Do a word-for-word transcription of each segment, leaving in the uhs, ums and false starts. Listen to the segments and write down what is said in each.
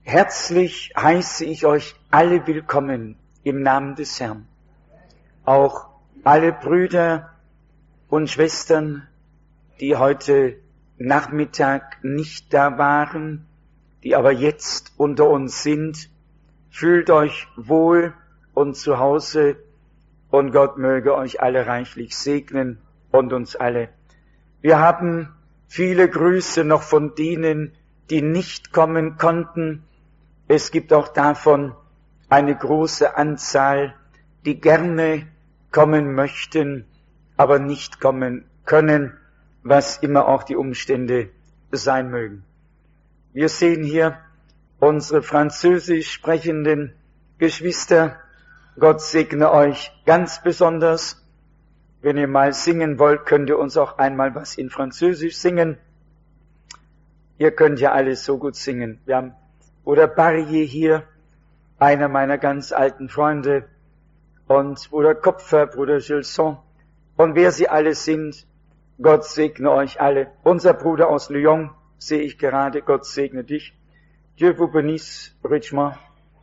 Herzlich heiße ich euch alle willkommen im Namen des Herrn. Auch alle Brüder und Schwestern, die heute Nachmittag nicht da waren, die aber jetzt unter uns sind, fühlt euch wohl und zu Hause und Gott möge euch alle reichlich segnen und uns alle. Wir haben viele Grüße noch von denen, die nicht kommen konnten. Es gibt auch davon eine große Anzahl, die gerne kommen möchten, aber nicht kommen können, was immer auch die Umstände sein mögen. Wir sehen hier unsere französisch sprechenden Geschwister. Gott segne euch ganz besonders. Wenn ihr mal singen wollt, könnt ihr uns auch einmal was in Französisch singen. Ihr könnt ja alles so gut singen. Wir haben Bruder Barrier hier, einer meiner ganz alten Freunde, und Bruder Kopfer, Bruder Gilson, und wer sie alle sind, Gott segne euch alle. Unser Bruder aus Lyon, sehe ich gerade, Gott segne dich. Dieu vous bénisse richement.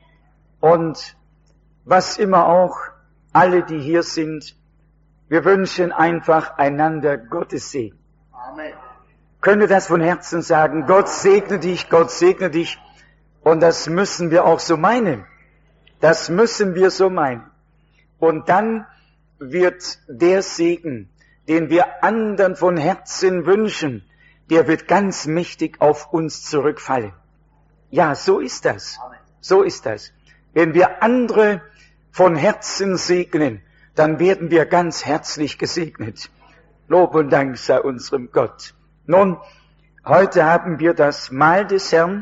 Und was immer auch, alle, die hier sind, wir wünschen einfach einander Gottes Segen. Amen. Könnt ihr das von Herzen sagen? Gott segne dich, Gott segne dich. Und das müssen wir auch so meinen. Das müssen wir so meinen. Und dann wird der Segen, den wir anderen von Herzen wünschen, der wird ganz mächtig auf uns zurückfallen. Ja, so ist das. So ist das. Wenn wir andere von Herzen segnen, dann werden wir ganz herzlich gesegnet. Lob und Dank sei unserem Gott. Nun, heute haben wir das Mahl des Herrn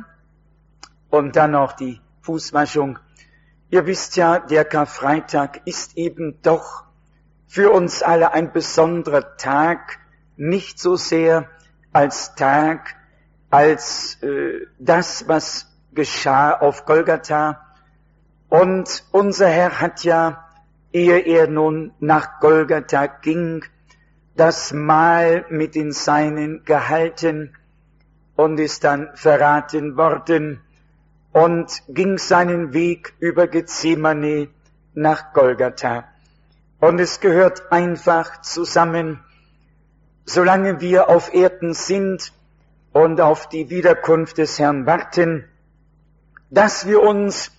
und dann auch die Fußwaschung. Ihr wisst ja, der Karfreitag ist eben doch für uns alle ein besonderer Tag, nicht so sehr als Tag, als äh, das, was geschah auf Golgatha. Und unser Herr hat ja, ehe er nun nach Golgatha ging, das Mahl mit den Seinen gehalten und ist dann verraten worden und ging seinen Weg über Gethsemane nach Golgatha. Und es gehört einfach zusammen, solange wir auf Erden sind und auf die Wiederkunft des Herrn warten, dass wir uns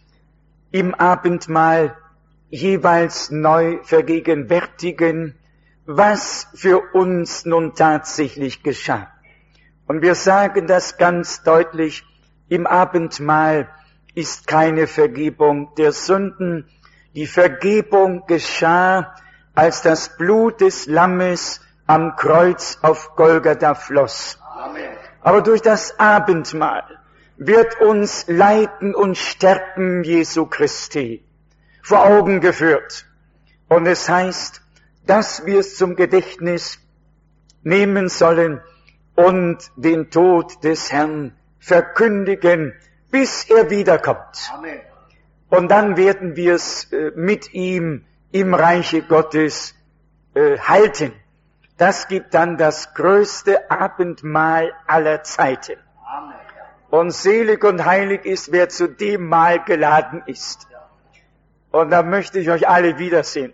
im Abendmahl jeweils neu vergegenwärtigen, was für uns nun tatsächlich geschah. Und wir sagen das ganz deutlich, im Abendmahl ist keine Vergebung der Sünden. Die Vergebung geschah, als das Blut des Lammes am Kreuz auf Golgatha floss. Amen. Aber durch das Abendmahl wird uns Leiden und Sterben Jesu Christi vor Augen geführt. Und es heißt, dass wir es zum Gedächtnis nehmen sollen und den Tod des Herrn verkündigen, bis er wiederkommt. Amen. Und dann werden wir es äh, mit ihm im Reiche Gottes äh, halten. Das gibt dann das größte Abendmahl aller Zeiten. Amen. Und selig und heilig ist, wer zu dem Mahl geladen ist. Und da möchte ich euch alle wiedersehen.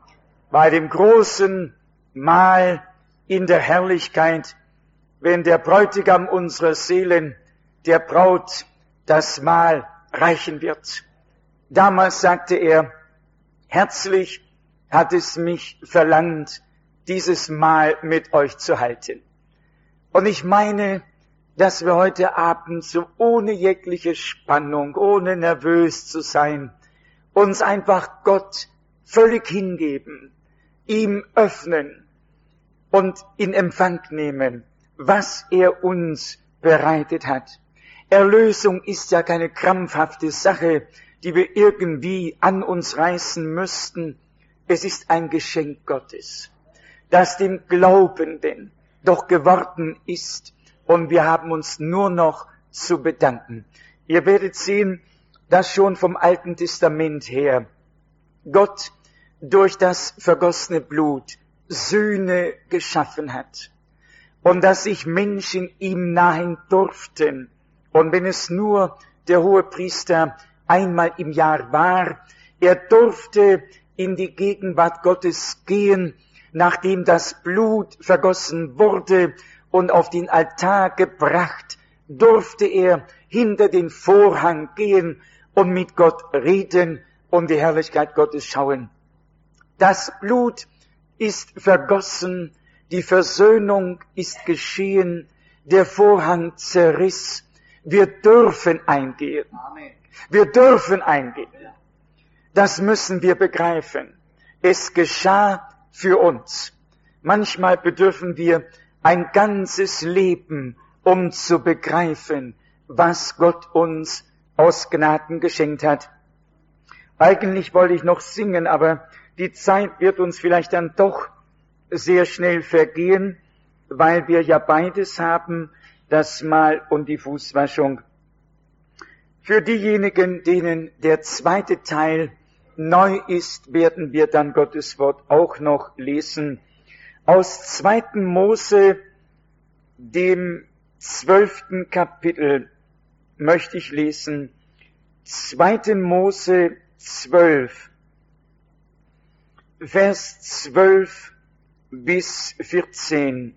Bei dem großen Mahl in der Herrlichkeit, wenn der Bräutigam unserer Seelen der Braut das Mahl reichen wird. Damals sagte er, herzlich hat es mich verlangt, dieses Mahl mit euch zu halten. Und ich meine, dass wir heute Abend so ohne jegliche Spannung, ohne nervös zu sein, uns einfach Gott völlig hingeben, ihm öffnen und in Empfang nehmen, was er uns bereitet hat. Erlösung ist ja keine krampfhafte Sache, die wir irgendwie an uns reißen müssten. Es ist ein Geschenk Gottes, das dem Glaubenden doch geworden ist. Und wir haben uns nur noch zu bedanken. Ihr werdet sehen, dass schon vom Alten Testament her Gott durch das vergossene Blut Sühne geschaffen hat. Und dass sich Menschen ihm nahen durften. Und wenn es nur der Hohepriester einmal im Jahr war. Er durfte in die Gegenwart Gottes gehen, nachdem das Blut vergossen wurde und auf den Altar gebracht, durfte er hinter den Vorhang gehen und mit Gott reden und die Herrlichkeit Gottes schauen. Das Blut ist vergossen, die Versöhnung ist geschehen, der Vorhang zerriss. Wir dürfen eingehen. Wir dürfen eingehen. Das müssen wir begreifen. Es geschah für uns. Manchmal bedürfen wir ein ganzes Leben, um zu begreifen, was Gott uns aus Gnaden geschenkt hat. Eigentlich wollte ich noch singen, aber die Zeit wird uns vielleicht dann doch sehr schnell vergehen, weil wir ja beides haben, das Mahl und die Fußwaschung. Für diejenigen, denen der zweite Teil neu ist, werden wir dann Gottes Wort auch noch lesen. Aus zweiten Mose, dem zwölften Kapitel, möchte ich lesen. zweiten Mose zwölf, Vers zwölf bis vierzehn.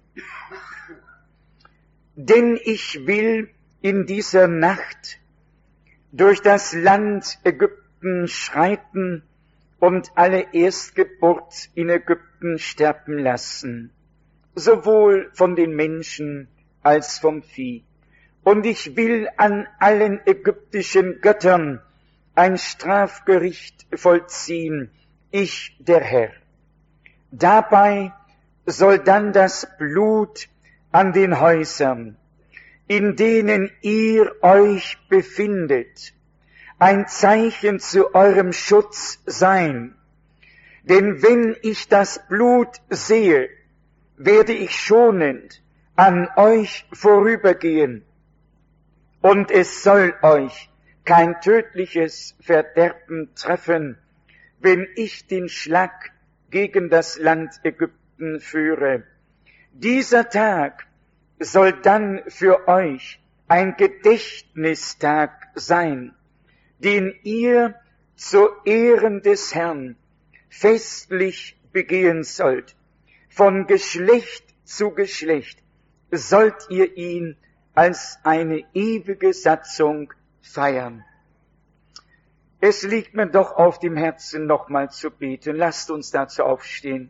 Denn ich will in dieser Nacht durch das Land Ägypten schreiten und alle Erstgeburt in Ägypten sterben lassen, sowohl von den Menschen als vom Vieh. Und ich will an allen ägyptischen Göttern ein Strafgericht vollziehen, ich der Herr. Dabei soll dann das Blut an den Häusern, in denen ihr euch befindet, ein Zeichen zu eurem Schutz sein. Denn wenn ich das Blut sehe, werde ich schonend an euch vorübergehen, und es soll euch kein tödliches Verderben treffen, wenn ich den Schlag gegen das Land Ägypten führe. Dieser Tag soll dann für euch ein Gedächtnistag sein, den ihr zu Ehren des Herrn festlich begehen sollt. Von Geschlecht zu Geschlecht sollt ihr ihn als eine ewige Satzung feiern. Es liegt mir doch auf dem Herzen, nochmal zu beten. Lasst uns dazu aufstehen.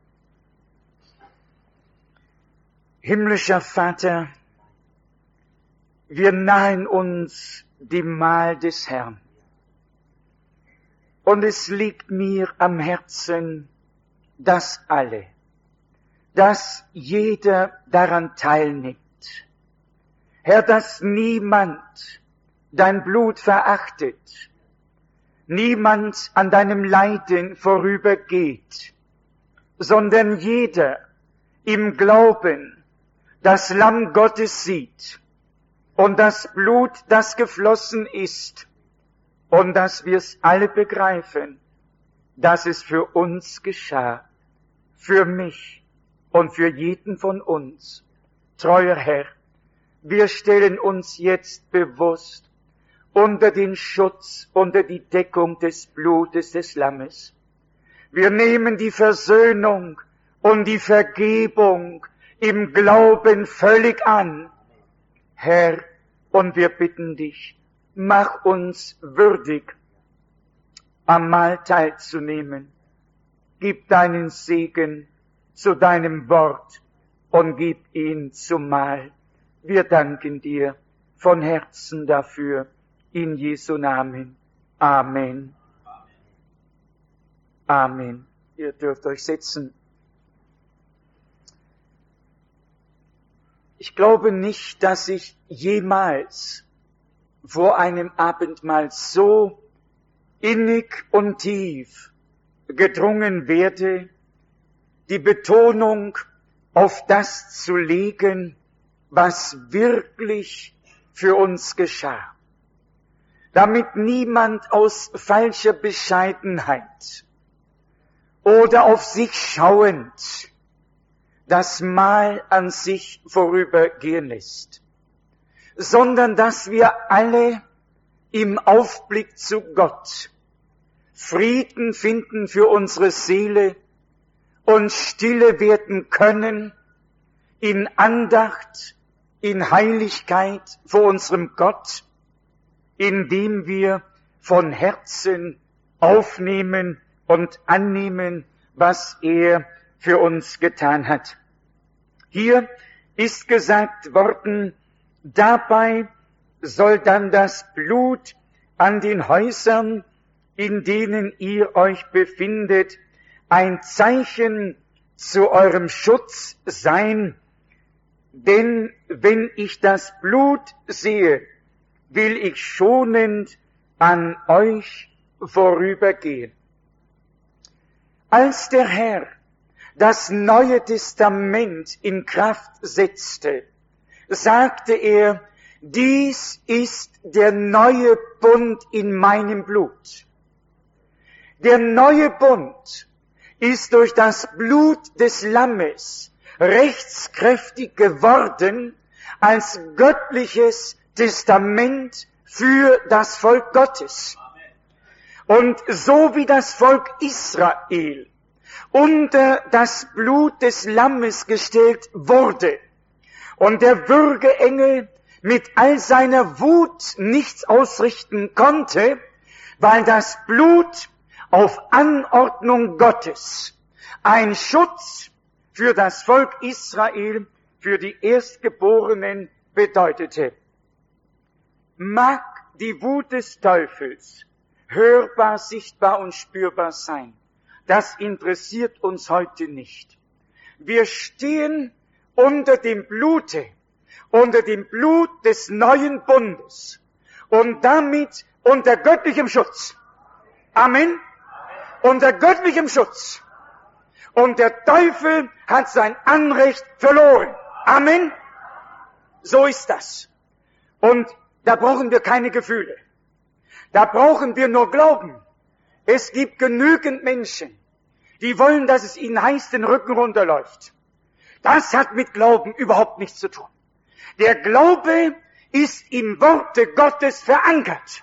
Himmlischer Vater, wir nahen uns dem Mahl des Herrn. Und es liegt mir am Herzen, dass alle, dass jeder daran teilnimmt. Herr, dass niemand dein Blut verachtet, niemand an deinem Leiden vorübergeht, sondern jeder im Glauben das Lamm Gottes sieht und das Blut, das geflossen ist, und dass wir es alle begreifen, dass es für uns geschah, für mich und für jeden von uns. Treuer Herr, wir stellen uns jetzt bewusst unter den Schutz, unter die Deckung des Blutes des Lammes. Wir nehmen die Versöhnung und die Vergebung im Glauben völlig an. Herr, und wir bitten dich, mach uns würdig, am Mahl teilzunehmen. Gib deinen Segen zu deinem Wort und gib ihn zum Mahl. Wir danken dir von Herzen dafür, in Jesu Namen. Amen. Amen. Ihr dürft euch setzen. Ich glaube nicht, dass ich jemals vor einem Abendmahl so innig und tief gedrungen werde, die Betonung auf das zu legen, was wirklich für uns geschah. Damit niemand aus falscher Bescheidenheit oder auf sich schauend das Mahl an sich vorübergehen lässt, sondern dass wir alle im Aufblick zu Gott Frieden finden für unsere Seele und stille werden können in Andacht, in Heiligkeit vor unserem Gott, indem wir von Herzen aufnehmen und annehmen, was er für uns getan hat. Hier ist gesagt worden, dabei soll dann das Blut an den Häusern, in denen ihr euch befindet, ein Zeichen zu eurem Schutz sein. Denn wenn ich das Blut sehe, will ich schonend an euch vorübergehen. Als der Herr das Neue Testament in Kraft setzte, sagte er, dies ist der neue Bund in meinem Blut. Der neue Bund ist durch das Blut des Lammes rechtskräftig geworden als göttliches Testament für das Volk Gottes. Und so wie das Volk Israel unter das Blut des Lammes gestellt wurde und der Würgeengel mit all seiner Wut nichts ausrichten konnte, weil das Blut auf Anordnung Gottes ein Schutz für das Volk Israel, für die Erstgeborenen bedeutete. Mag die Wut des Teufels hörbar, sichtbar und spürbar sein. Das interessiert uns heute nicht. Wir stehen unter dem Blute, unter dem Blut des neuen Bundes und damit unter göttlichem Schutz. Amen. Unter göttlichem Schutz. Und der Teufel hat sein Anrecht verloren. Amen. So ist das. Und da brauchen wir keine Gefühle. Da brauchen wir nur Glauben. Es gibt genügend Menschen, die wollen, dass es ihnen heiß den Rücken runterläuft. Das hat mit Glauben überhaupt nichts zu tun. Der Glaube ist im Worte Gottes verankert.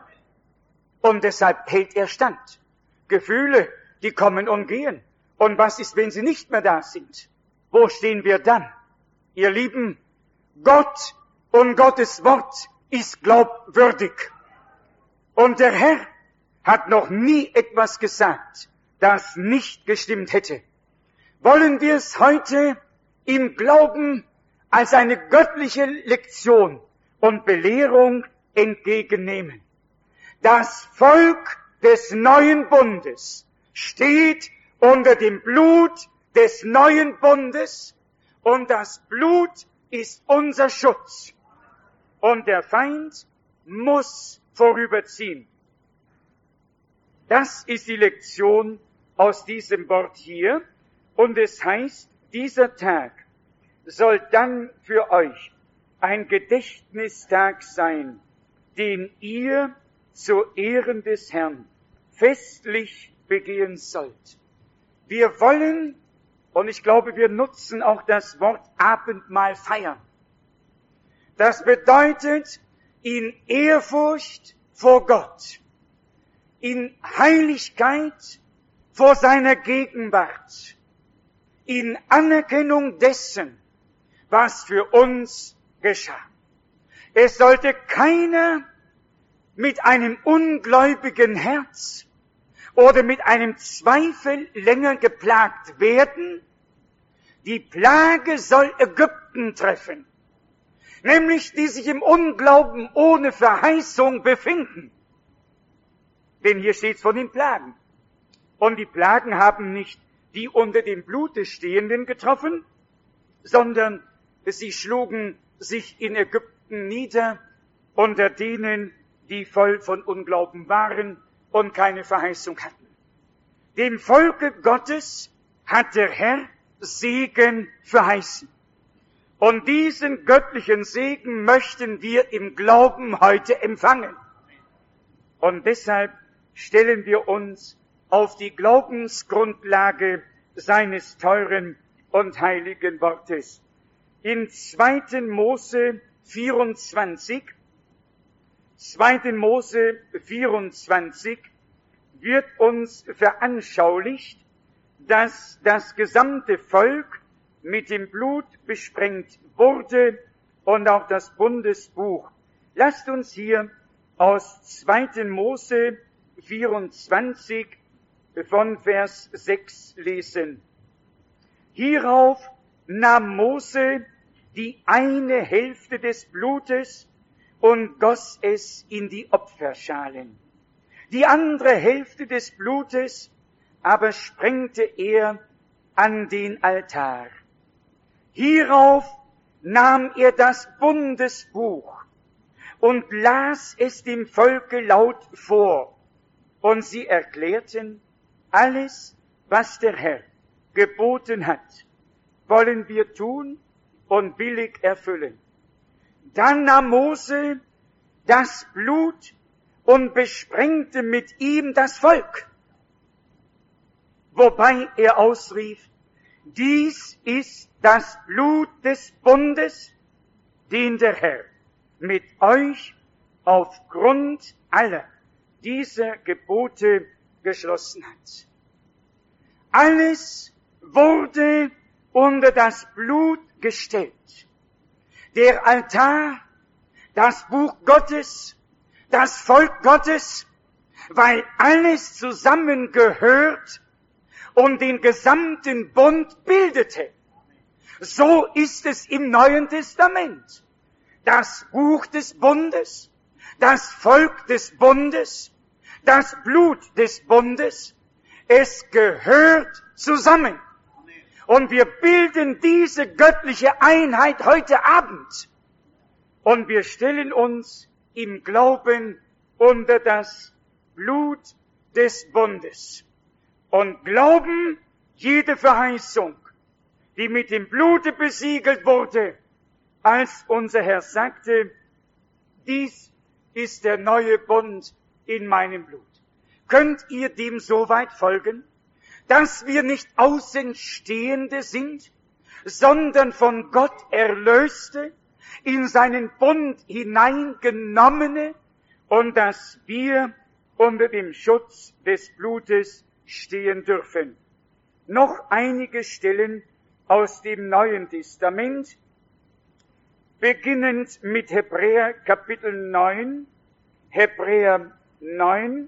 Und deshalb hält er stand. Gefühle, die kommen und gehen. Und was ist, wenn sie nicht mehr da sind? Wo stehen wir dann? Ihr Lieben, Gott und Gottes Wort ist glaubwürdig. Und der Herr hat noch nie etwas gesagt, das nicht gestimmt hätte. Wollen wir es heute im Glauben als eine göttliche Lektion und Belehrung entgegennehmen? Das Volk des neuen Bundes steht unter dem Blut des neuen Bundes und das Blut ist unser Schutz. Und der Feind muss vorüberziehen. Das ist die Lektion aus diesem Wort hier. Und es heißt, dieser Tag soll dann für euch ein Gedächtnistag sein, den ihr zu Ehren des Herrn festlich begehen sollt. Wir wollen, und ich glaube, wir nutzen auch das Wort Abendmahl feiern. Das bedeutet, in Ehrfurcht vor Gott, in Heiligkeit vor seiner Gegenwart, in Anerkennung dessen, was für uns geschah. Es sollte keiner mit einem ungläubigen Herz oder mit einem Zweifel länger geplagt werden. Die Plage soll Ägypten treffen, nämlich die sich im Unglauben ohne Verheißung befinden. Denn hier steht es von den Plagen. Und die Plagen haben nicht die unter dem Blute Stehenden getroffen, sondern sie schlugen sich in Ägypten nieder unter denen, die voll von Unglauben waren und keine Verheißung hatten. Dem Volke Gottes hat der Herr Segen verheißen. Und diesen göttlichen Segen möchten wir im Glauben heute empfangen. Und deshalb stellen wir uns auf die Glaubensgrundlage seines teuren und heiligen Wortes. In zweiten Mose vierundzwanzig, zweiten Mose vierundzwanzig wird uns veranschaulicht, dass das gesamte Volk mit dem Blut besprengt wurde und auch das Bundesbuch. Lasst uns hier aus zweiten Mose vierundzwanzig von Vers sechs lesen. Hierauf nahm Mose die eine Hälfte des Blutes und goss es in die Opferschalen. Die andere Hälfte des Blutes aber sprengte er an den Altar. Hierauf nahm er das Bundesbuch und las es dem Volke laut vor, und sie erklärten, alles, was der Herr geboten hat, wollen wir tun und billig erfüllen. Dann nahm Mose das Blut und besprengte mit ihm das Volk, wobei er ausrief, dies ist das Blut des Bundes, den der Herr mit euch aufgrund aller dieser Gebote geschlossen hat. Alles wurde unter das Blut gestellt. Der Altar, das Buch Gottes, das Volk Gottes, weil alles zusammengehört und den gesamten Bund bildete. So ist es im Neuen Testament. Das Buch des Bundes, das Volk des Bundes, das Blut des Bundes, es gehört zusammen. Und wir bilden diese göttliche Einheit heute Abend. Und wir stellen uns im Glauben unter das Blut des Bundes. Und glauben jede Verheißung, die mit dem Blute besiegelt wurde, als unser Herr sagte, dies ist der neue Bund in meinem Blut. Könnt ihr dem so weit folgen, dass wir nicht Außenstehende sind, sondern von Gott Erlöste, in seinen Bund hineingenommene, und dass wir unter dem Schutz des Blutes stehen dürfen. Noch einige Stellen aus dem Neuen Testament, beginnend mit Hebräer Kapitel neun, Hebräer neun.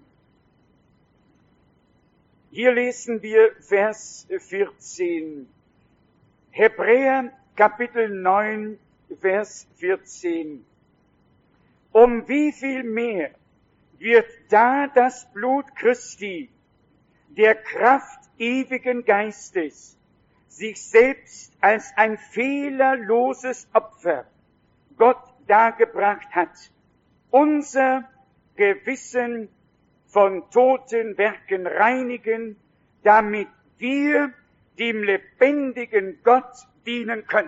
Hier lesen wir Vers vierzehn. Hebräer Kapitel neun, Vers vierzehn. Um wie viel mehr wird da das Blut Christi, der Kraft ewigen Geistes, sich selbst als ein fehlerloses Opfer Gott dargebracht hat, unser Gewissen von toten Werken reinigen, damit wir dem lebendigen Gott dienen können.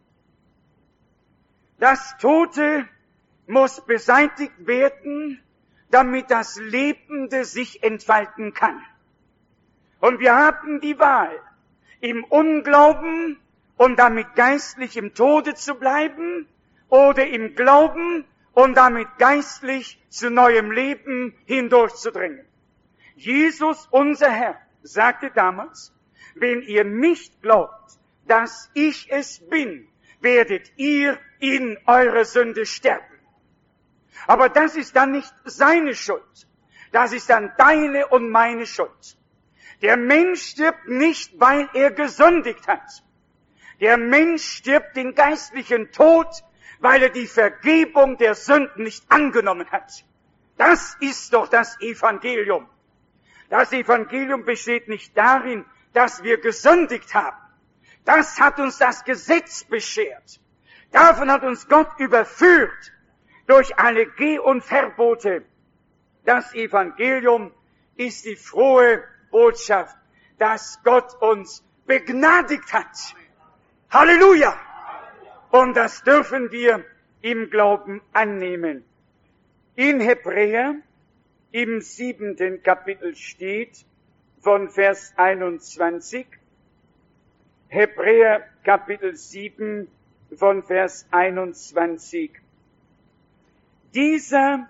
Das Tote muss beseitigt werden, damit das Lebende sich entfalten kann. Und wir haben die Wahl, im Unglauben und damit geistlich im Tode zu bleiben oder im Glauben und damit geistlich zu neuem Leben hindurchzudringen. Jesus, unser Herr, sagte damals, wenn ihr nicht glaubt, dass ich es bin, werdet ihr in eurer Sünde sterben. Aber das ist dann nicht seine Schuld. Das ist dann deine und meine Schuld. Der Mensch stirbt nicht, weil er gesündigt hat. Der Mensch stirbt den geistlichen Tod, weil er die Vergebung der Sünden nicht angenommen hat. Das ist doch das Evangelium. Das Evangelium besteht nicht darin, dass wir gesündigt haben. Das hat uns das Gesetz beschert. Davon hat uns Gott überführt durch alle Geh- und Verbote. Das Evangelium ist die frohe Botschaft, dass Gott uns begnadigt hat. Halleluja! Und das dürfen wir im Glauben annehmen. In Hebräer, im siebenten Kapitel steht von Vers einundzwanzig, Hebräer Kapitel sieben von Vers einundzwanzig. Dieser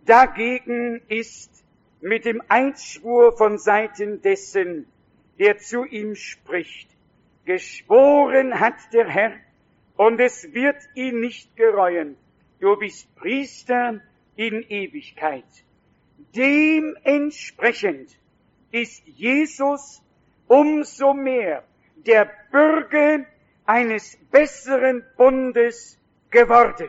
Dagegen ist mit dem Eidschwur von Seiten dessen, der zu ihm spricht, geschworen hat der Herr, und es wird ihn nicht gereuen. Du bist Priester in Ewigkeit. Dementsprechend ist Jesus umso mehr der Bürger eines besseren Bundes geworden.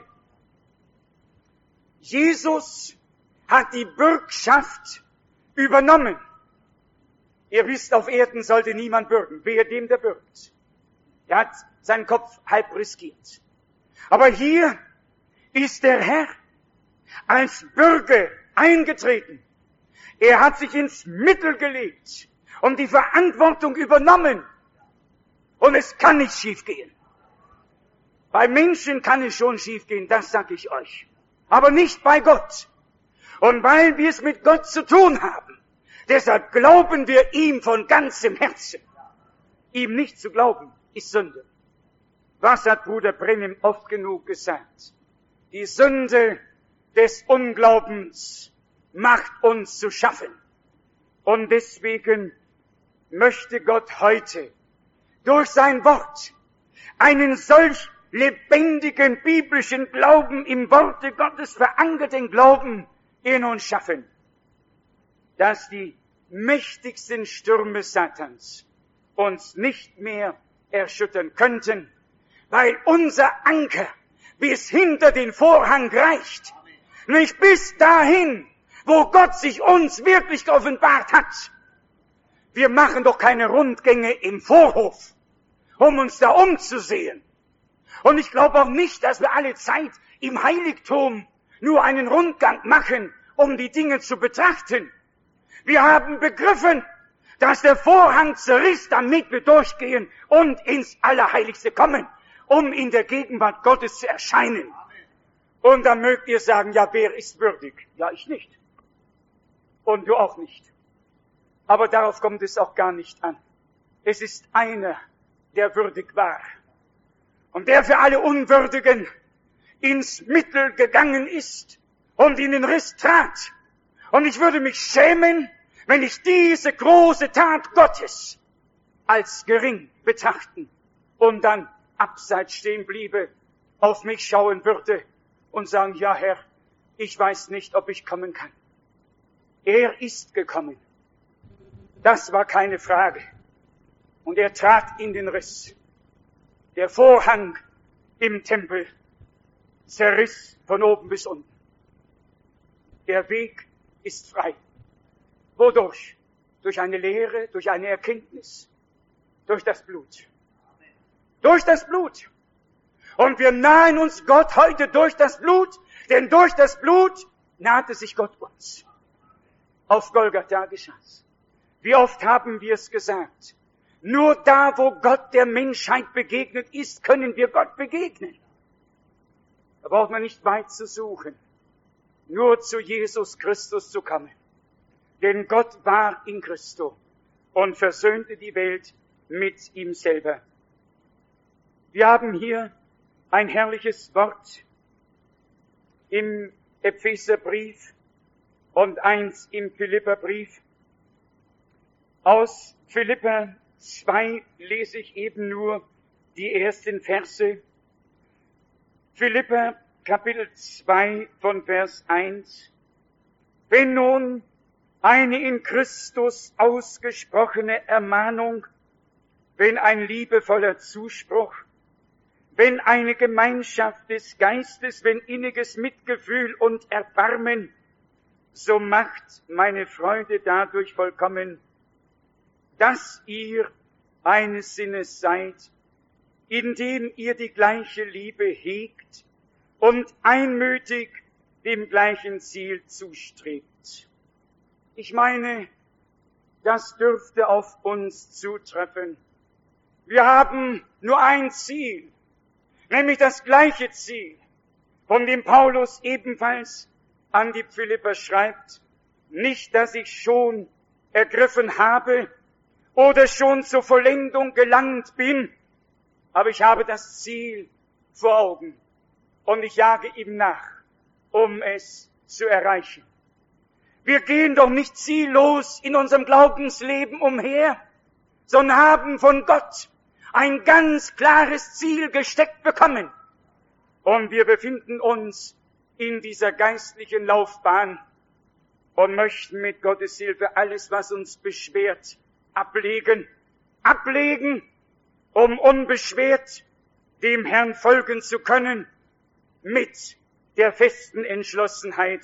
Jesus hat die Bürgschaft übernommen. Ihr wisst, auf Erden sollte niemand bürgen, wehe dem, der bürgt. Er hat seinen Kopf halb riskiert. Aber hier ist der Herr als Bürger eingetreten. Er hat sich ins Mittel gelegt und die Verantwortung übernommen. Und es kann nicht schiefgehen. Bei Menschen kann es schon schiefgehen, das sage ich euch. Aber nicht bei Gott. Und weil wir es mit Gott zu tun haben, deshalb glauben wir ihm von ganzem Herzen. Ihm nicht zu glauben, ist Sünde. Was hat Bruder Brennim oft genug gesagt? Die Sünde des Unglaubens macht uns zu schaffen. Und deswegen möchte Gott heute durch sein Wort einen solch lebendigen biblischen Glauben, im Worte Gottes verankerten Glauben in uns schaffen, dass die mächtigsten Stürme Satans uns nicht mehr erschüttern könnten, weil unser Anker bis hinter den Vorhang reicht, nicht bis dahin, wo Gott sich uns wirklich geoffenbart hat. Wir machen doch keine Rundgänge im Vorhof, um uns da umzusehen. Und ich glaube auch nicht, dass wir alle Zeit im Heiligtum nur einen Rundgang machen, um die Dinge zu betrachten. Wir haben begriffen, dass der Vorhang zerriss, damit wir durchgehen und ins Allerheiligste kommen, um in der Gegenwart Gottes zu erscheinen. Und dann mögt ihr sagen, ja, wer ist würdig? Ja, ich nicht. Und du auch nicht. Aber darauf kommt es auch gar nicht an. Es ist einer, der würdig war. Und der für alle Unwürdigen ins Mittel gegangen ist und in den Riss trat. Und ich würde mich schämen, wenn ich diese große Tat Gottes als gering betrachten und dann abseits stehen bliebe, auf mich schauen würde und sagen, ja Herr, ich weiß nicht, ob ich kommen kann. Er ist gekommen. Das war keine Frage. Und er trat in den Riss. Der Vorhang im Tempel zerriss von oben bis unten. Der Weg ist frei. Wodurch? Durch eine Lehre, durch eine Erkenntnis, durch das Blut. Durch das Blut. Und wir nahen uns Gott heute durch das Blut, denn durch das Blut nahte sich Gott uns. Auf Golgatha geschah's. Wie oft haben wir es gesagt? Nur da, wo Gott der Menschheit begegnet ist, können wir Gott begegnen. Da braucht man nicht weit zu suchen, nur zu Jesus Christus zu kommen. Denn Gott war in Christo und versöhnte die Welt mit ihm selber. Wir haben hier ein herrliches Wort im Epheserbrief und eins im Philipperbrief. Aus Philipper zwei lese ich eben nur die ersten Verse. Philipper Kapitel zwei von Vers eins. Wenn nun eine in Christus ausgesprochene Ermahnung, wenn ein liebevoller Zuspruch, wenn eine Gemeinschaft des Geistes, wenn inniges Mitgefühl und Erbarmen, so macht meine Freude dadurch vollkommen, dass ihr eines Sinnes seid, indem ihr die gleiche Liebe hegt und einmütig dem gleichen Ziel zustrebt. Ich meine, das dürfte auf uns zutreffen. Wir haben nur ein Ziel, nämlich das gleiche Ziel, von dem Paulus ebenfalls an die Philipper schreibt, nicht, dass ich schon ergriffen habe oder schon zur Vollendung gelangt bin, aber ich habe das Ziel vor Augen und ich jage ihm nach, um es zu erreichen. Wir gehen doch nicht ziellos in unserem Glaubensleben umher, sondern haben von Gott ein ganz klares Ziel gesteckt bekommen. Und wir befinden uns in dieser geistlichen Laufbahn und möchten mit Gottes Hilfe alles, was uns beschwert, ablegen, ablegen, um unbeschwert dem Herrn folgen zu können, mit der festen Entschlossenheit,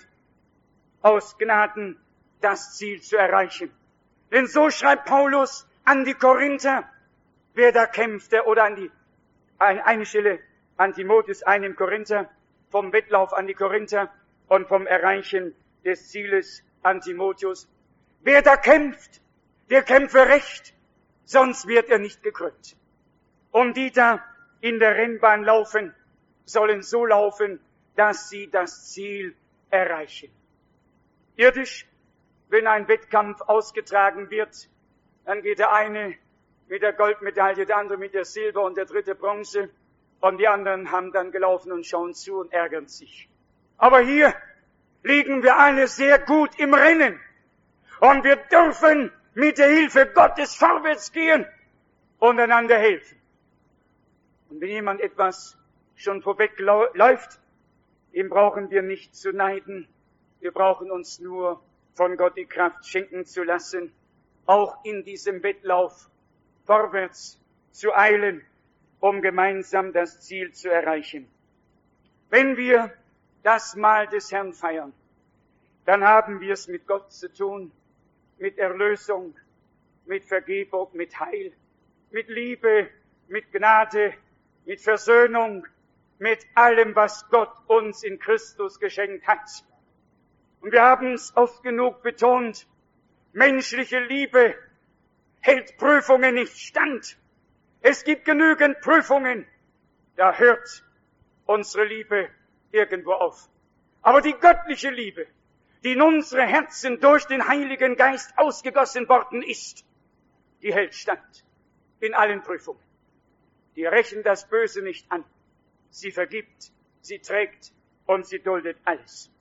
aus Gnaden das Ziel zu erreichen. Denn so schreibt Paulus an die Korinther, wer da kämpfte, oder an die, eine Stelle an Timotheus, einen Korinther, vom Wettlauf an die Korinther und vom Erreichen des Zieles an Timotheus. Wer da kämpft, der kämpfe recht, sonst wird er nicht gekrönt. Und die da in der Rennbahn laufen, sollen so laufen, dass sie das Ziel erreichen. Irdisch, wenn ein Wettkampf ausgetragen wird, dann geht der eine mit der Goldmedaille, der andere mit der Silber und der dritte Bronze, und die anderen haben dann gelaufen und schauen zu und ärgern sich. Aber hier liegen wir alle sehr gut im Rennen, und wir dürfen mit der Hilfe Gottes vorwärts gehen und einander helfen. Und wenn jemand etwas schon vorweg läuft, ihm brauchen wir nicht zu neiden. Wir brauchen uns nur von Gott die Kraft schenken zu lassen, auch in diesem Wettlauf vorwärts zu eilen, um gemeinsam das Ziel zu erreichen. Wenn wir das Mahl des Herrn feiern, dann haben wir es mit Gott zu tun, mit Erlösung, mit Vergebung, mit Heil, mit Liebe, mit Gnade, mit Versöhnung, mit allem, was Gott uns in Christus geschenkt hat. Und wir haben es oft genug betont, menschliche Liebe hält Prüfungen nicht stand. Es gibt genügend Prüfungen, da hört unsere Liebe irgendwo auf. Aber die göttliche Liebe, die in unsere Herzen durch den Heiligen Geist ausgegossen worden ist, die hält stand in allen Prüfungen. Die rächen das Böse nicht an. Sie vergibt, sie trägt und sie duldet alles.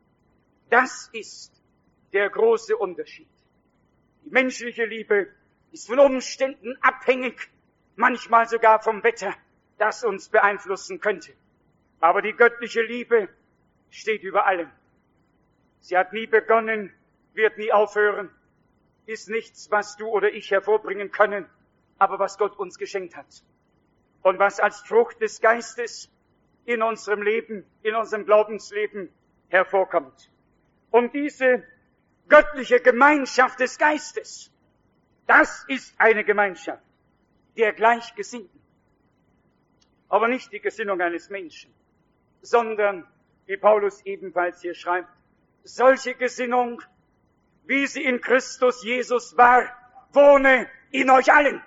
Das ist der große Unterschied. Die menschliche Liebe ist von Umständen abhängig, manchmal sogar vom Wetter, das uns beeinflussen könnte. Aber die göttliche Liebe steht über allem. Sie hat nie begonnen, wird nie aufhören, ist nichts, was du oder ich hervorbringen können, aber was Gott uns geschenkt hat. Und was als Frucht des Geistes in unserem Leben, in unserem Glaubensleben hervorkommt. Und diese göttliche Gemeinschaft des Geistes, das ist eine Gemeinschaft der Gleichgesinnten. Aber nicht die Gesinnung eines Menschen, sondern, wie Paulus ebenfalls hier schreibt, solche Gesinnung, wie sie in Christus Jesus war, wohne in euch allen.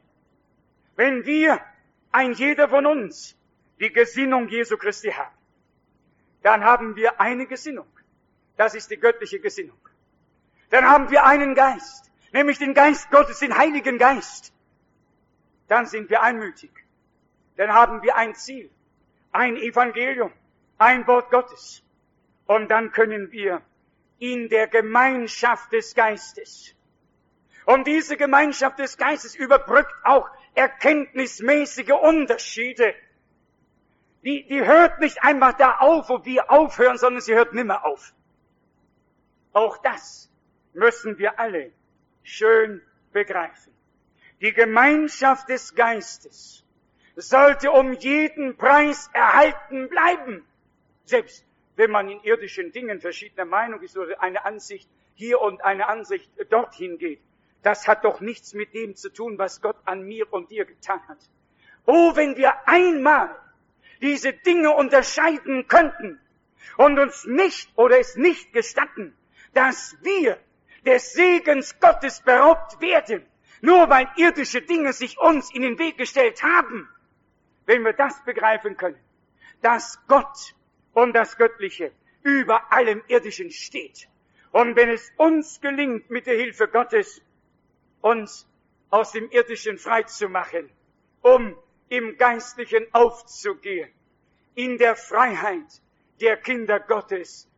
Wenn wir, ein jeder von uns, die Gesinnung Jesu Christi haben, dann haben wir eine Gesinnung. Das ist die göttliche Gesinnung. Dann haben wir einen Geist, nämlich den Geist Gottes, den Heiligen Geist. Dann sind wir einmütig. Dann haben wir ein Ziel, ein Evangelium, ein Wort Gottes. Und dann können wir in der Gemeinschaft des Geistes. Und diese Gemeinschaft des Geistes überbrückt auch erkenntnismäßige Unterschiede. Die, die hört nicht einfach da auf, wo wir aufhören, sondern sie hört nimmer auf. Auch das müssen wir alle schön begreifen. Die Gemeinschaft des Geistes sollte um jeden Preis erhalten bleiben. Selbst wenn man in irdischen Dingen verschiedener Meinung ist oder eine Ansicht hier und eine Ansicht dorthin geht. Das hat doch nichts mit dem zu tun, was Gott an mir und dir getan hat. Oh, wenn wir einmal diese Dinge unterscheiden könnten und uns nicht oder es nicht gestatten, dass wir des Segens Gottes beraubt werden, nur weil irdische Dinge sich uns in den Weg gestellt haben. Wenn wir das begreifen können, dass Gott und das Göttliche über allem Irdischen steht. Und wenn es uns gelingt, mit der Hilfe Gottes uns aus dem Irdischen frei zu machen, um im Geistlichen aufzugehen, in der Freiheit der Kinder Gottes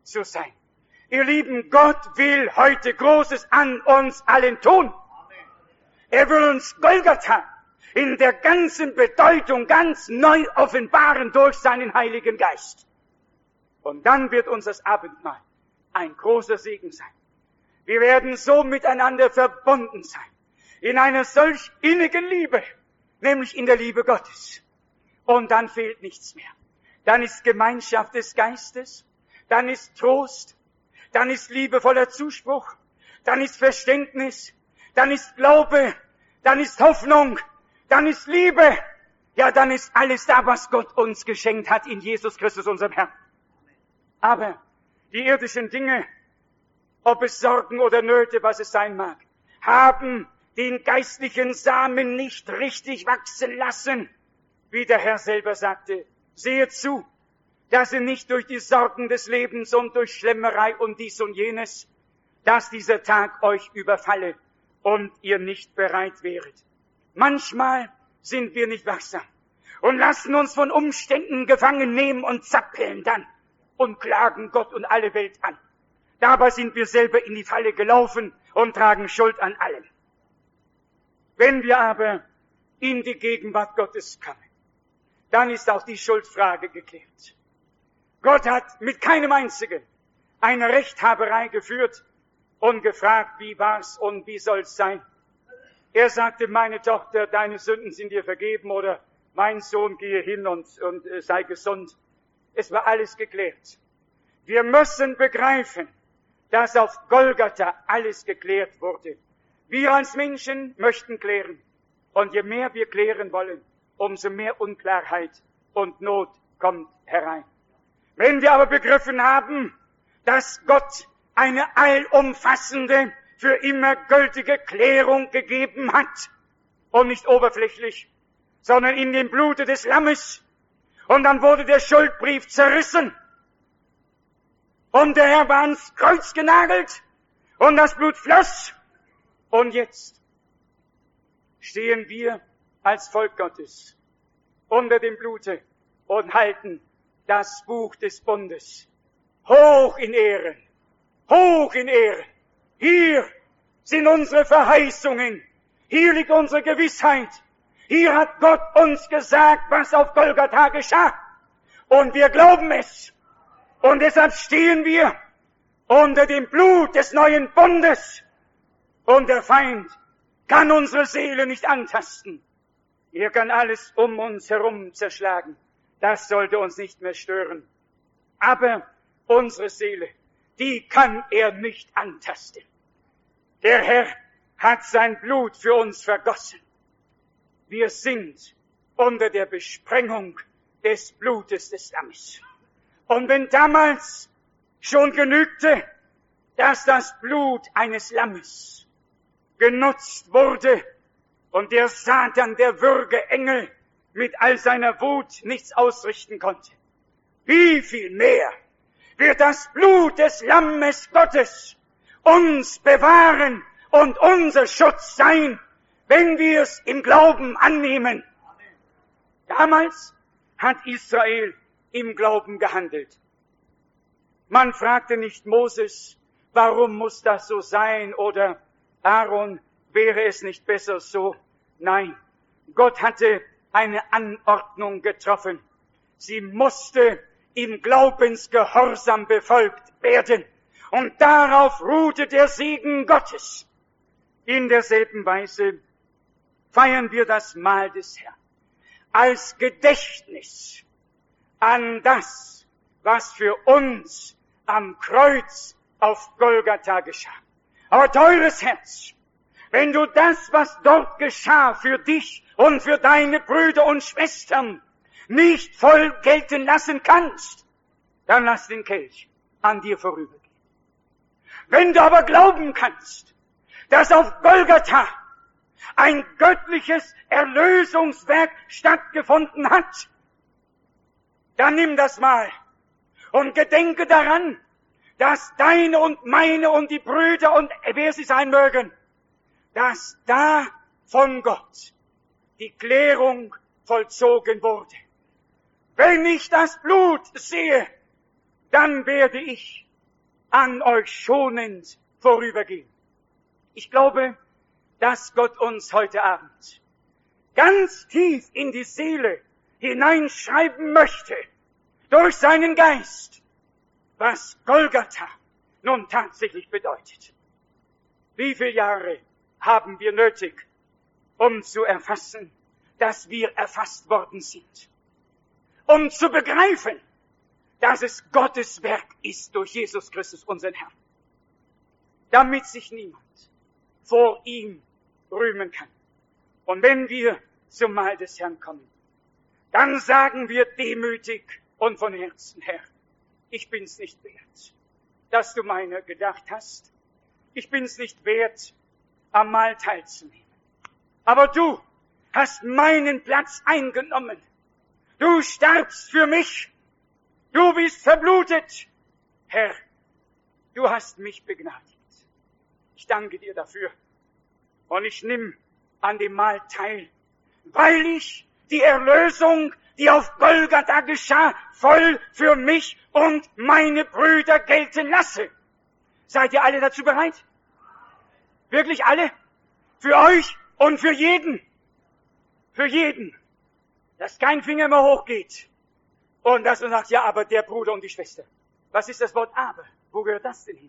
zu sein. Ihr Lieben, Gott will heute Großes an uns allen tun. Er will uns Golgatha in der ganzen Bedeutung ganz neu offenbaren durch seinen Heiligen Geist. Und dann wird uns das Abendmahl ein großer Segen sein. Wir werden so miteinander verbunden sein, in einer solch innigen Liebe, nämlich in der Liebe Gottes. Und dann fehlt nichts mehr. Dann ist Gemeinschaft des Geistes, dann ist Trost, dann ist liebevoller Zuspruch, dann ist Verständnis, dann ist Glaube, dann ist Hoffnung, dann ist Liebe. Ja, dann ist alles da, was Gott uns geschenkt hat in Jesus Christus, unserem Herrn. Aber die irdischen Dinge, ob es Sorgen oder Nöte, was es sein mag, haben den geistlichen Samen nicht richtig wachsen lassen. Wie der Herr selber sagte, sehet zu, dass ihr nicht durch die Sorgen des Lebens und durch Schlemmerei und dies und jenes, dass dieser Tag euch überfalle und ihr nicht bereit wäret. Manchmal sind wir nicht wachsam und lassen uns von Umständen gefangen nehmen und zappeln dann und klagen Gott und alle Welt an. Dabei sind wir selber in die Falle gelaufen und tragen Schuld an allem. Wenn wir aber in die Gegenwart Gottes kommen, dann ist auch die Schuldfrage geklärt. Gott hat mit keinem einzigen eine Rechthaberei geführt und gefragt, wie war's und wie soll's sein. Er sagte, meine Tochter, deine Sünden sind dir vergeben, oder mein Sohn, gehe hin und, und äh, sei gesund. Es war alles geklärt. Wir müssen begreifen, dass auf Golgatha alles geklärt wurde. Wir als Menschen möchten klären. Und je mehr wir klären wollen, umso mehr Unklarheit und Not kommt herein. Wenn wir aber begriffen haben, dass Gott eine allumfassende, für immer gültige Klärung gegeben hat, und nicht oberflächlich, sondern in dem Blute des Lammes, und dann wurde der Schuldbrief zerrissen, und der Herr war ans Kreuz genagelt, und das Blut floss, und jetzt stehen wir als Volk Gottes unter dem Blute und halten das Buch des Bundes hoch in Ehren, hoch in Ehren. Hier sind unsere Verheißungen, hier liegt unsere Gewissheit, hier hat Gott uns gesagt, was auf Golgatha geschah, und wir glauben es, und deshalb stehen wir unter dem Blut des neuen Bundes, und der Feind kann unsere Seele nicht antasten. Er kann alles um uns herum zerschlagen. Das sollte uns nicht mehr stören. Aber unsere Seele, die kann er nicht antasten. Der Herr hat sein Blut für uns vergossen. Wir sind unter der Besprengung des Blutes des Lammes. Und wenn damals schon genügte, dass das Blut eines Lammes genutzt wurde und der Satan, der Würgeengel, mit all seiner Wut nichts ausrichten konnte, wie viel mehr wird das Blut des Lammes Gottes uns bewahren und unser Schutz sein, wenn wir es im Glauben annehmen. Damals hat Israel im Glauben gehandelt. Man fragte nicht Moses, warum muss das so sein, oder Aaron, wäre es nicht besser so? Nein, Gott hatte eine Anordnung getroffen. Sie musste im Glaubensgehorsam befolgt werden. Und darauf ruhte der Segen Gottes. In derselben Weise feiern wir das Mahl des Herrn als Gedächtnis an das, was für uns am Kreuz auf Golgatha geschah. Aber teures Herz, wenn du das, was dort geschah, für dich und für deine Brüder und Schwestern nicht voll gelten lassen kannst, dann lass den Kelch an dir vorübergehen. Wenn du aber glauben kannst, dass auf Golgatha ein göttliches Erlösungswerk stattgefunden hat, dann nimm das Mahl und gedenke daran, dass deine und meine und die Brüder und wer sie sein mögen, dass da von Gott die Klärung vollzogen wurde. Wenn ich das Blut sehe, dann werde ich an euch schonend vorübergehen. Ich glaube, dass Gott uns heute Abend ganz tief in die Seele hineinschreiben möchte, durch seinen Geist, was Golgatha nun tatsächlich bedeutet. Wie viele Jahre haben wir nötig, um zu erfassen, dass wir erfasst worden sind? Um zu begreifen, dass es Gottes Werk ist durch Jesus Christus, unseren Herrn. Damit sich niemand vor ihm rühmen kann. Und wenn wir zum Mahl des Herrn kommen, dann sagen wir demütig und von Herzen, Herr, ich bin's nicht wert, dass du meiner gedacht hast. Ich bin's nicht wert, am Mahl teilzunehmen. Aber du hast meinen Platz eingenommen. Du starbst für mich. Du bist verblutet. Herr, du hast mich begnadigt. Ich danke dir dafür. Und ich nimm an dem Mahl teil, weil ich die Erlösung, die auf Golgatha geschah, voll für mich und meine Brüder gelten lasse. Seid ihr alle dazu bereit? Wirklich alle? Für euch und für jeden. Für jeden. Dass kein Finger mehr hochgeht. Und dass man sagt, ja, aber der Bruder und die Schwester. Was ist das Wort aber? Wo gehört das denn hin?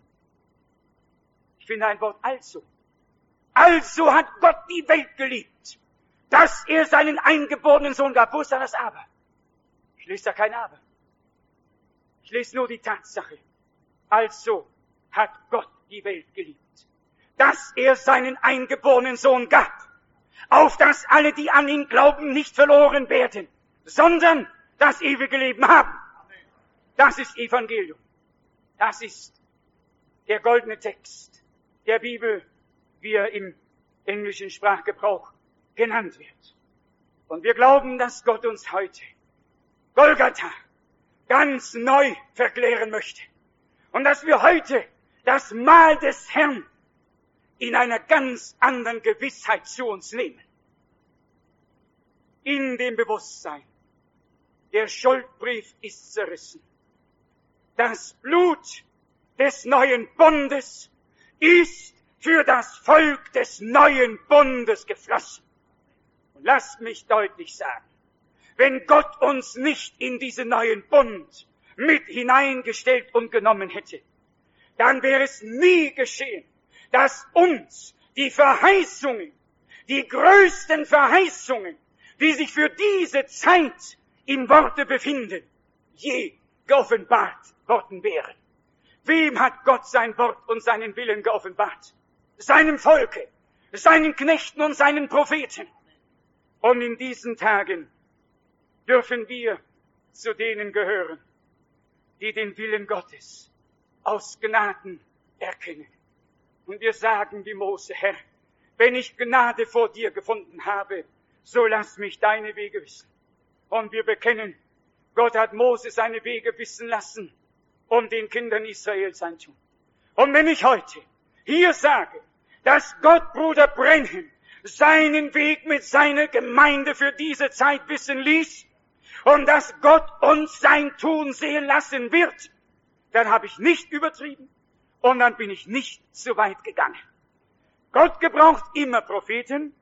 Ich finde ein Wort also. Also hat Gott die Welt geliebt, dass er seinen eingeborenen Sohn gab. Wo ist da das aber? Ich lese da kein aber. Ich lese nur die Tatsache. Also hat Gott die Welt geliebt, dass er seinen eingeborenen Sohn gab, auf dass alle, die an ihn glauben, nicht verloren werden, sondern das ewige Leben haben. Das ist Evangelium. Das ist der goldene Text der Bibel, wie er im englischen Sprachgebrauch genannt wird. Und wir glauben, dass Gott uns heute Golgatha ganz neu verklären möchte. Und dass wir heute das Mahl des Herrn in einer ganz anderen Gewissheit zu uns nehmen. In dem Bewusstsein, der Schuldbrief ist zerrissen. Das Blut des neuen Bundes ist für das Volk des neuen Bundes geflossen. Und lasst mich deutlich sagen, wenn Gott uns nicht in diesen neuen Bund mit hineingestellt und genommen hätte, dann wäre es nie geschehen, dass uns die Verheißungen, die größten Verheißungen, die sich für diese Zeit im Worte befinden, je geoffenbart worden wären. Wem hat Gott sein Wort und seinen Willen geoffenbart? Seinem Volke, seinen Knechten und seinen Propheten. Und in diesen Tagen dürfen wir zu denen gehören, die den Willen Gottes aus Gnaden erkennen. Und wir sagen wie Mose, Herr, wenn ich Gnade vor dir gefunden habe, so lass mich deine Wege wissen. Und wir bekennen, Gott hat Mose seine Wege wissen lassen, um den Kindern Israels sein Tun. Und wenn ich heute hier sage, dass Gott Bruder Branham seinen Weg mit seiner Gemeinde für diese Zeit wissen ließ und dass Gott uns sein Tun sehen lassen wird, dann habe ich nicht übertrieben und dann bin ich nicht zu weit gegangen. Gott gebraucht immer Propheten,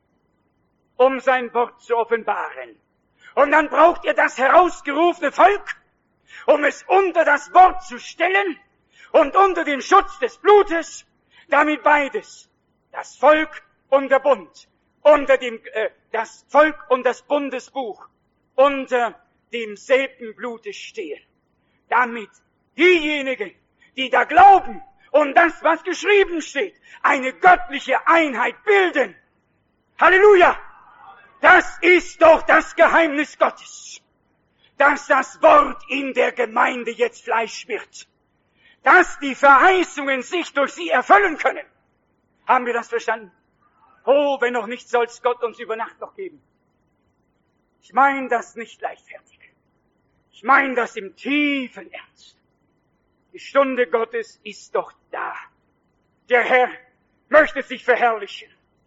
um sein Wort zu offenbaren. Und dann braucht er das herausgerufene Volk, um es unter das Wort zu stellen und unter den Schutz des Blutes, damit beides, das Volk und der Bund, unter dem, äh, das Volk und das Bundesbuch, unter demselben Blute stehen. Damit diejenigen, die da glauben und das, was geschrieben steht, eine göttliche Einheit bilden. Halleluja! Das ist doch das Geheimnis Gottes, dass das Wort in der Gemeinde jetzt Fleisch wird, dass die Verheißungen sich durch sie erfüllen können. Haben wir das verstanden? Oh, wenn noch nicht, soll's Gott uns über Nacht noch geben. Ich meine das nicht leichtfertig. Ich meine das im tiefen Ernst. Die Stunde Gottes ist doch da. Der Herr möchte sich verherrlichen.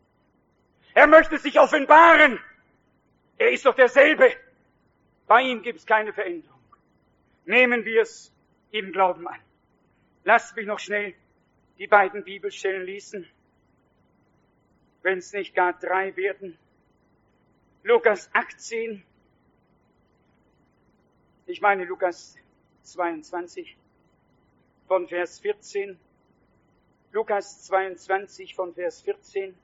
Er möchte sich offenbaren. Er ist doch derselbe. Bei ihm gibt es keine Veränderung. Nehmen wir es im Glauben an. Lasst mich noch schnell die beiden Bibelstellen lesen, wenn es nicht gar drei werden. Lukas achtzehn, ich meine Lukas zweiundzwanzig von Vers vierzehn. Lukas zweiundzwanzig von Vers vierzehn.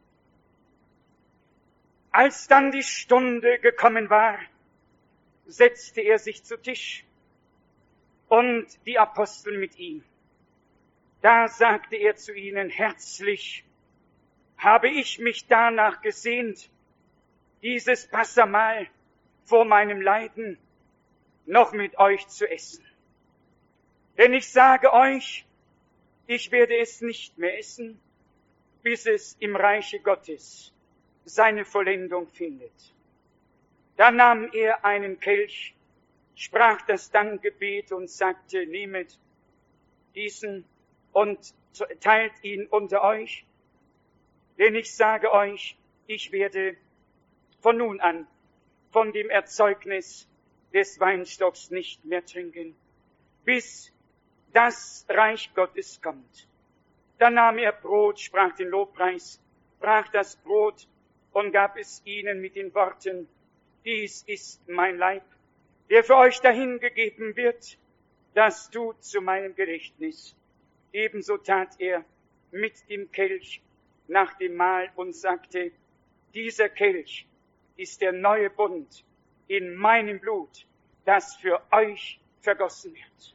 Als dann die Stunde gekommen war, setzte er sich zu Tisch und die Apostel mit ihm. Da sagte er zu ihnen, herzlich habe ich mich danach gesehnt, dieses Passamahl vor meinem Leiden noch mit euch zu essen. Denn ich sage euch, ich werde es nicht mehr essen, bis es im Reiche Gottes seine Vollendung findet. Da nahm er einen Kelch, sprach das Dankgebet und sagte, nehmet diesen und teilt ihn unter euch, denn ich sage euch, ich werde von nun an von dem Erzeugnis des Weinstocks nicht mehr trinken, bis das Reich Gottes kommt. Dann nahm er Brot, sprach den Lobpreis, brach das Brot und gab es ihnen mit den Worten, dies ist mein Leib, der für euch dahingegeben wird, das tut zu meinem Gedächtnis. Ebenso tat er mit dem Kelch nach dem Mahl und sagte, dieser Kelch ist der neue Bund in meinem Blut, das für euch vergossen wird.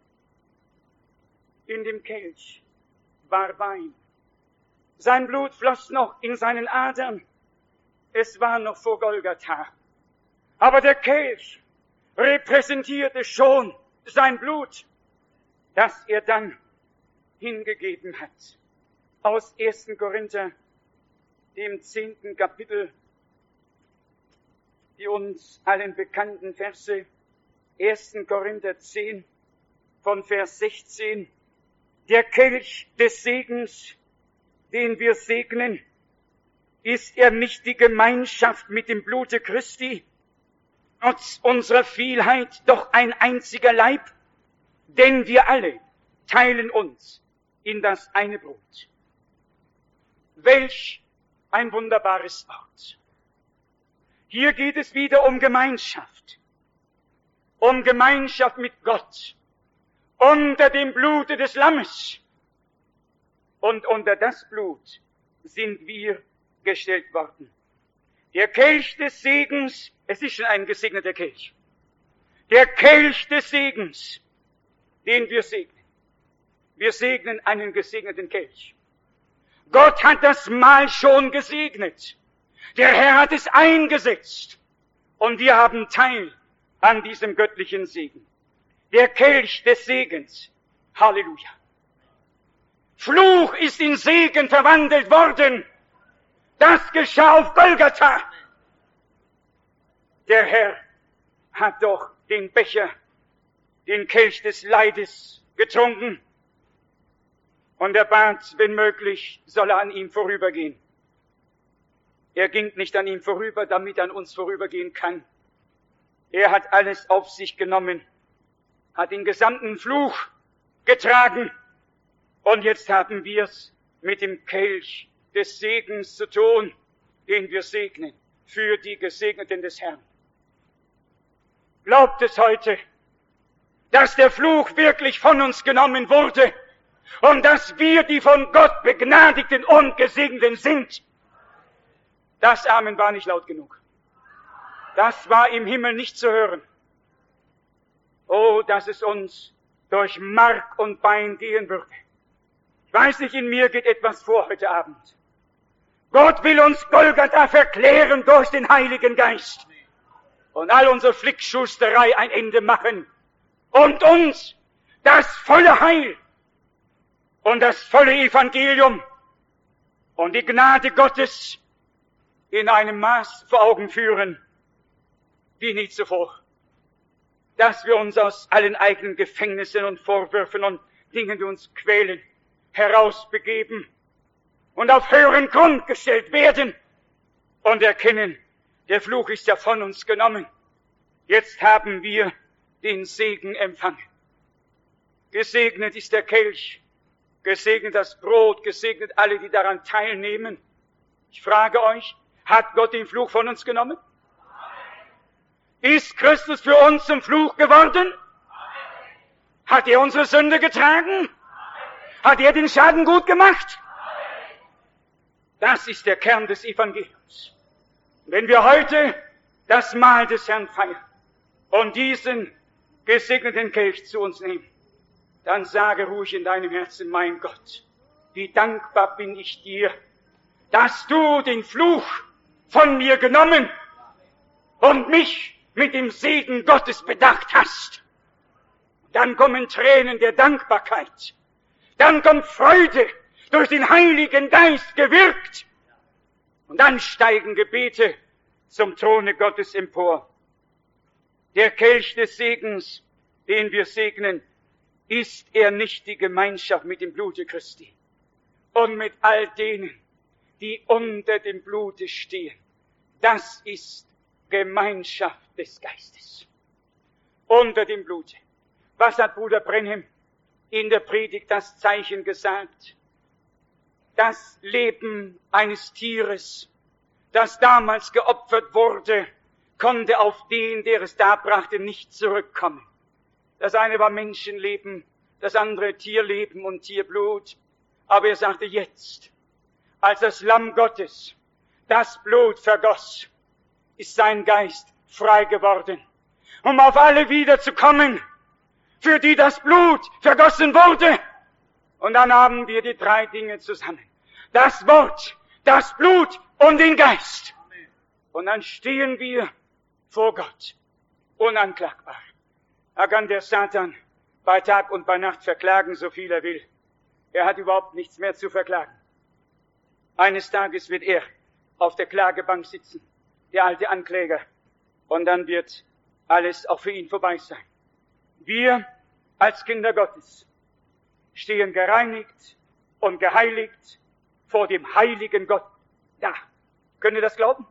In dem Kelch war Wein. Sein Blut floss noch in seinen Adern. Es war noch vor Golgatha. Aber der Kelch repräsentierte schon sein Blut, das er dann hingegeben hat. Aus ersten Korinther, dem zehnten Kapitel, die uns allen bekannten Verse, ersten Korinther zehn, von Vers sechzehn, der Kelch des Segens, den wir segnen, ist er nicht die Gemeinschaft mit dem Blute Christi, trotz unserer Vielheit doch ein einziger Leib, denn wir alle teilen uns in das eine Brot. Welch ein wunderbares Wort. Hier geht es wieder um Gemeinschaft, um Gemeinschaft mit Gott, unter dem Blute des Lammes. Und unter das Blut sind wir gestellt worden. Der Kelch des Segens, es ist schon ein gesegneter Kelch. Der Kelch des Segens, den wir segnen. Wir segnen einen gesegneten Kelch. Gott hat das Mahl schon gesegnet. Der Herr hat es eingesetzt. Und wir haben Teil an diesem göttlichen Segen. Der Kelch des Segens. Halleluja. Fluch ist in Segen verwandelt worden. Das geschah auf Golgatha. Der Herr hat doch den Becher, den Kelch des Leides getrunken. Und er bat, wenn möglich, soll er an ihm vorübergehen. Er ging nicht an ihm vorüber, damit er an uns vorübergehen kann. Er hat alles auf sich genommen, hat den gesamten Fluch getragen. Und jetzt haben wir es mit dem Kelch des Segens zu tun, den wir segnen für die Gesegneten des Herrn. Glaubt es heute, dass der Fluch wirklich von uns genommen wurde und dass wir die von Gott begnadigten und Gesegneten sind? Das Amen war nicht laut genug. Das war im Himmel nicht zu hören. Oh, dass es uns durch Mark und Bein gehen würde. Ich weiß nicht, in mir geht etwas vor heute Abend. Gott will uns Golgatha verklären durch den Heiligen Geist und all unsere Flickschusterei ein Ende machen und uns das volle Heil und das volle Evangelium und die Gnade Gottes in einem Maß vor Augen führen, wie nie zuvor. Dass wir uns aus allen eigenen Gefängnissen und Vorwürfen und Dingen, die uns quälen, herausbegeben und auf höheren Grund gestellt werden und erkennen, der Fluch ist ja von uns genommen. Jetzt haben wir den Segen empfangen. Gesegnet ist der Kelch, gesegnet das Brot, gesegnet alle, die daran teilnehmen. Ich frage euch, hat Gott den Fluch von uns genommen? Ist Christus für uns zum Fluch geworden? Hat er unsere Sünde getragen? Hat er den Schaden gut gemacht? Das ist der Kern des Evangeliums. Wenn wir heute das Mahl des Herrn feiern und diesen gesegneten Kelch zu uns nehmen, dann sage ruhig in deinem Herzen, mein Gott, wie dankbar bin ich dir, dass du den Fluch von mir genommen und mich mit dem Segen Gottes bedacht hast. Dann kommen Tränen der Dankbarkeit. Dann kommt Freude, durch den Heiligen Geist gewirkt. Und dann steigen Gebete zum Throne Gottes empor. Der Kelch des Segens, den wir segnen, ist er nicht die Gemeinschaft mit dem Blute Christi und mit all denen, die unter dem Blute stehen. Das ist Gemeinschaft des Geistes. Unter dem Blute. Was hat Bruder Brenhem in der Predigt das Zeichen gesagt? Das Leben eines Tieres, das damals geopfert wurde, konnte auf den, der es darbrachte, nicht zurückkommen. Das eine war Menschenleben, das andere Tierleben und Tierblut. Aber er sagte jetzt, als das Lamm Gottes das Blut vergoss, ist sein Geist frei geworden, um auf alle wiederzukommen, für die das Blut vergossen wurde. Und dann haben wir die drei Dinge zusammen. Das Wort, das Blut und den Geist. Und dann stehen wir vor Gott, unanklagbar. Da kann der Satan bei Tag und bei Nacht verklagen, so viel er will. Er hat überhaupt nichts mehr zu verklagen. Eines Tages wird er auf der Klagebank sitzen, der alte Ankläger. Und dann wird alles auch für ihn vorbei sein. Wir als Kinder Gottes stehen gereinigt und geheiligt vor dem heiligen Gott da. Könnt ihr das glauben?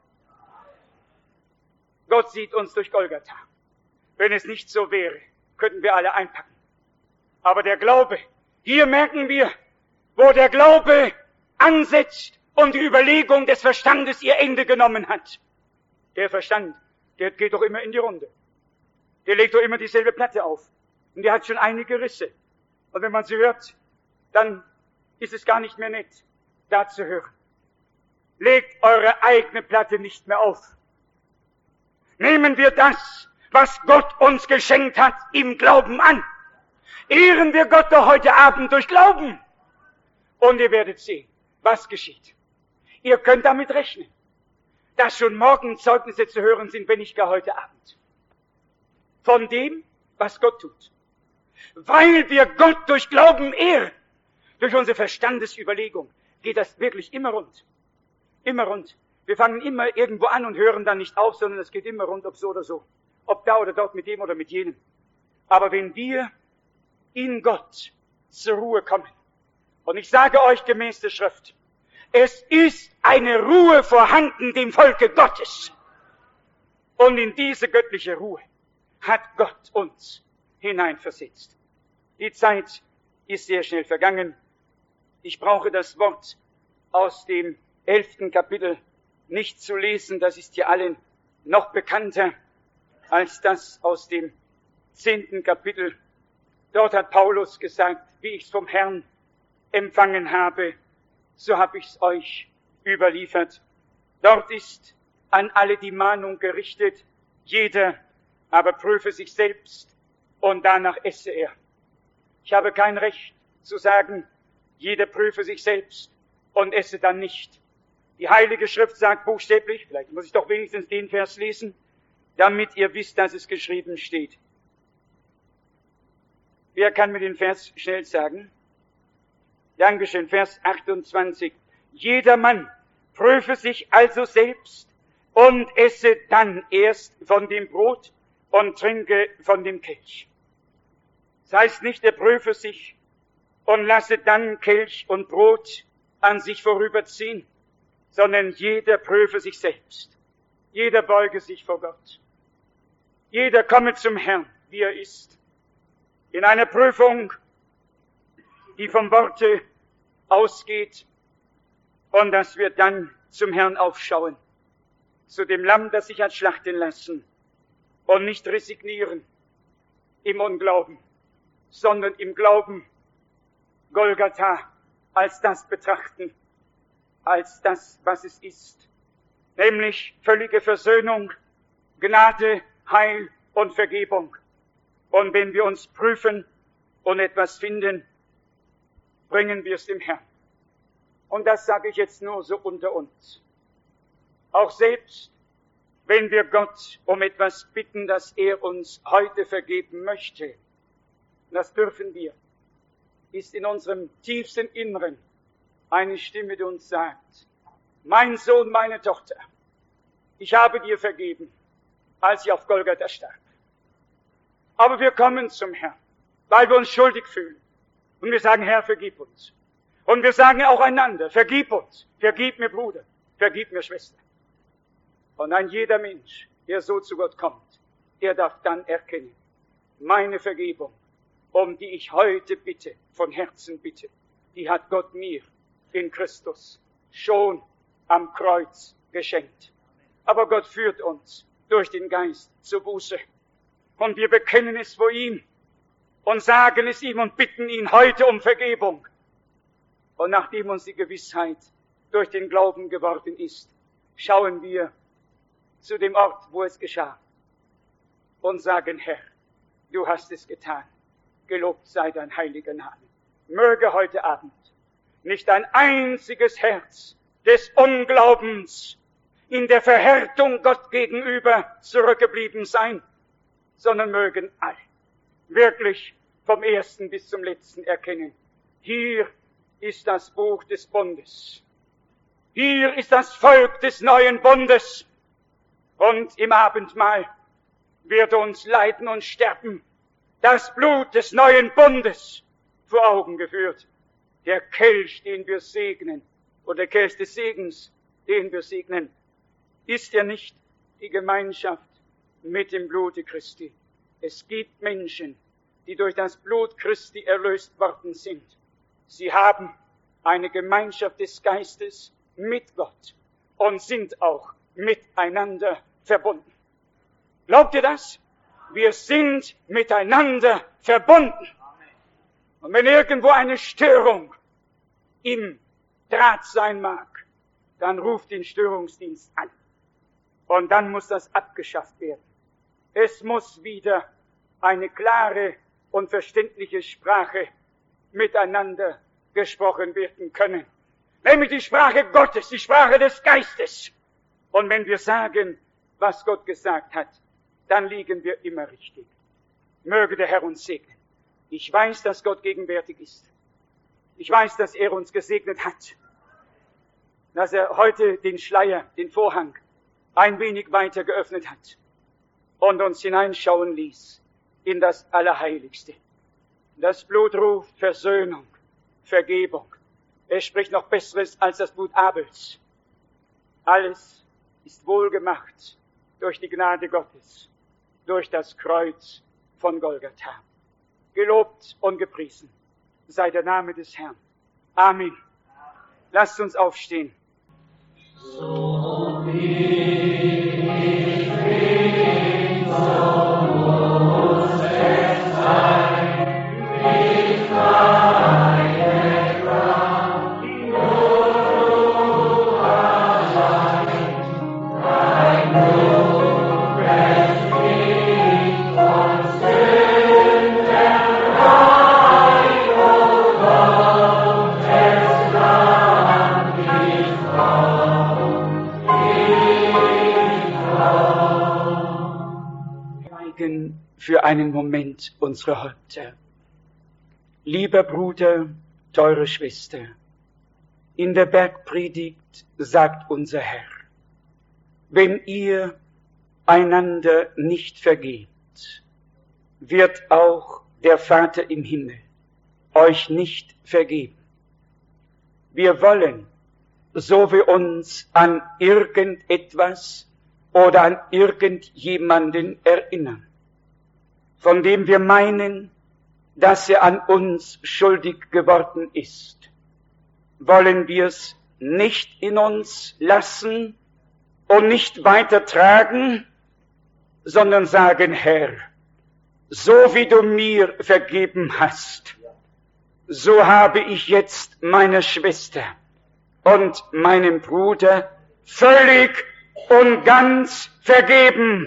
Gott sieht uns durch Golgatha. Wenn es nicht so wäre, könnten wir alle einpacken. Aber der Glaube, hier merken wir, wo der Glaube ansetzt und die Überlegung des Verstandes ihr Ende genommen hat. Der Verstand, der geht doch immer in die Runde. Der legt doch immer dieselbe Platte auf. Und der hat schon einige Risse. Und wenn man sie hört, dann ist es gar nicht mehr nett, da zu hören. Legt eure eigene Platte nicht mehr auf. Nehmen wir das, was Gott uns geschenkt hat, im Glauben an. Ehren wir Gott doch heute Abend durch Glauben. Und ihr werdet sehen, was geschieht. Ihr könnt damit rechnen, dass schon morgen Zeugnisse zu hören sind, wenn nicht gar heute Abend. Von dem, was Gott tut. Weil wir Gott durch Glauben ehren, durch unsere Verstandesüberlegung, geht das wirklich immer rund. Immer rund. Wir fangen immer irgendwo an und hören dann nicht auf, sondern es geht immer rund, ob so oder so. Ob da oder dort, mit dem oder mit jenem. Aber wenn wir in Gott zur Ruhe kommen, und ich sage euch gemäß der Schrift, es ist eine Ruhe vorhanden dem Volke Gottes. Und in diese göttliche Ruhe hat Gott uns hineinversetzt. Die Zeit ist sehr schnell vergangen. Ich brauche das Wort aus dem elften Kapitel nicht zu lesen, das ist hier allen noch bekannter als das aus dem zehnten Kapitel. Dort hat Paulus gesagt, wie ich's vom Herrn empfangen habe, so habe ich's euch überliefert. Dort ist an alle die Mahnung gerichtet, jeder aber prüfe sich selbst und danach esse er. Ich habe kein Recht zu sagen, jeder prüfe sich selbst und esse dann nicht. Die Heilige Schrift sagt buchstäblich, vielleicht muss ich doch wenigstens den Vers lesen, damit ihr wisst, dass es geschrieben steht. Wer kann mir den Vers schnell sagen? Dankeschön, Vers achtundzwanzig. Jedermann prüfe sich also selbst und esse dann erst von dem Brot und trinke von dem Kelch. Das heißt nicht, er prüfe sich und lasse dann Kelch und Brot an sich vorüberziehen, sondern jeder prüfe sich selbst. Jeder beuge sich vor Gott. Jeder komme zum Herrn, wie er ist. In einer Prüfung die vom Worte ausgeht, und dass wir dann zum Herrn aufschauen, zu dem Lamm, das sich hat schlachten lassen, und nicht resignieren im Unglauben, sondern im Glauben Golgatha als das betrachten, als das, was es ist, nämlich völlige Versöhnung, Gnade, Heil und Vergebung. Und wenn wir uns prüfen und etwas finden, bringen wir es dem Herrn. Und das sage ich jetzt nur so unter uns. Auch selbst, wenn wir Gott um etwas bitten, das er uns heute vergeben möchte, das dürfen wir, ist in unserem tiefsten Inneren eine Stimme, die uns sagt, mein Sohn, meine Tochter, ich habe dir vergeben, als ich auf Golgatha starb. Aber wir kommen zum Herrn, weil wir uns schuldig fühlen. Und wir sagen, Herr, vergib uns. Und wir sagen auch einander, vergib uns, vergib mir Bruder, vergib mir Schwester. Und ein jeder Mensch, der so zu Gott kommt, der darf dann erkennen, meine Vergebung, um die ich heute bitte, von Herzen bitte, die hat Gott mir in Christus schon am Kreuz geschenkt. Aber Gott führt uns durch den Geist zur Buße. Und wir bekennen es vor ihm und sagen es ihm und bitten ihn heute um Vergebung. Und nachdem uns die Gewissheit durch den Glauben geworden ist, schauen wir zu dem Ort, wo es geschah und sagen, Herr, du hast es getan. Gelobt sei dein heiliger Name. Möge heute Abend nicht ein einziges Herz des Unglaubens in der Verhärtung Gott gegenüber zurückgeblieben sein, sondern mögen alle wirklich vom ersten bis zum letzten erkennen, hier ist das Buch des Bundes. Hier ist das Volk des neuen Bundes. Und im Abendmahl wird uns Leiden und Sterben das Blut des neuen Bundes vor Augen geführt. Der Kelch, den wir segnen, oder der Kelch des Segens, den wir segnen, ist ja nicht die Gemeinschaft mit dem Blute Christi. Es gibt Menschen, die durch das Blut Christi erlöst worden sind. Sie haben eine Gemeinschaft des Geistes mit Gott und sind auch miteinander verbunden. Glaubt ihr das? Wir sind miteinander verbunden. Und wenn irgendwo eine Störung im Draht sein mag, dann ruft den Störungsdienst an. Und dann muss das abgeschafft werden. Es muss wieder eine klare und verständliche Sprache miteinander gesprochen werden können. Nämlich die Sprache Gottes, die Sprache des Geistes. Und wenn wir sagen, was Gott gesagt hat, dann liegen wir immer richtig. Möge der Herr uns segnen. Ich weiß, dass Gott gegenwärtig ist. Ich weiß, dass er uns gesegnet hat. Dass er heute den Schleier, den Vorhang ein wenig weiter geöffnet hat und uns hineinschauen ließ in das Allerheiligste. Das Blut ruft Versöhnung, Vergebung. Es spricht noch Besseres als das Blut Abels. Alles ist wohlgemacht durch die Gnade Gottes, durch das Kreuz von Golgatha. Gelobt und gepriesen sei der Name des Herrn. Amen. Lasst uns aufstehen. So für einen Moment unsere Häupter. Lieber Bruder, teure Schwester, in der Bergpredigt sagt unser Herr, wenn ihr einander nicht vergebt, wird auch der Vater im Himmel euch nicht vergeben. Wir wollen, so wir uns an irgendetwas oder an irgendjemanden erinnern, von dem wir meinen, dass er an uns schuldig geworden ist, wollen wir es nicht in uns lassen und nicht weitertragen, sondern sagen, Herr, so wie du mir vergeben hast, so habe ich jetzt meiner Schwester und meinem Bruder völlig und ganz vergeben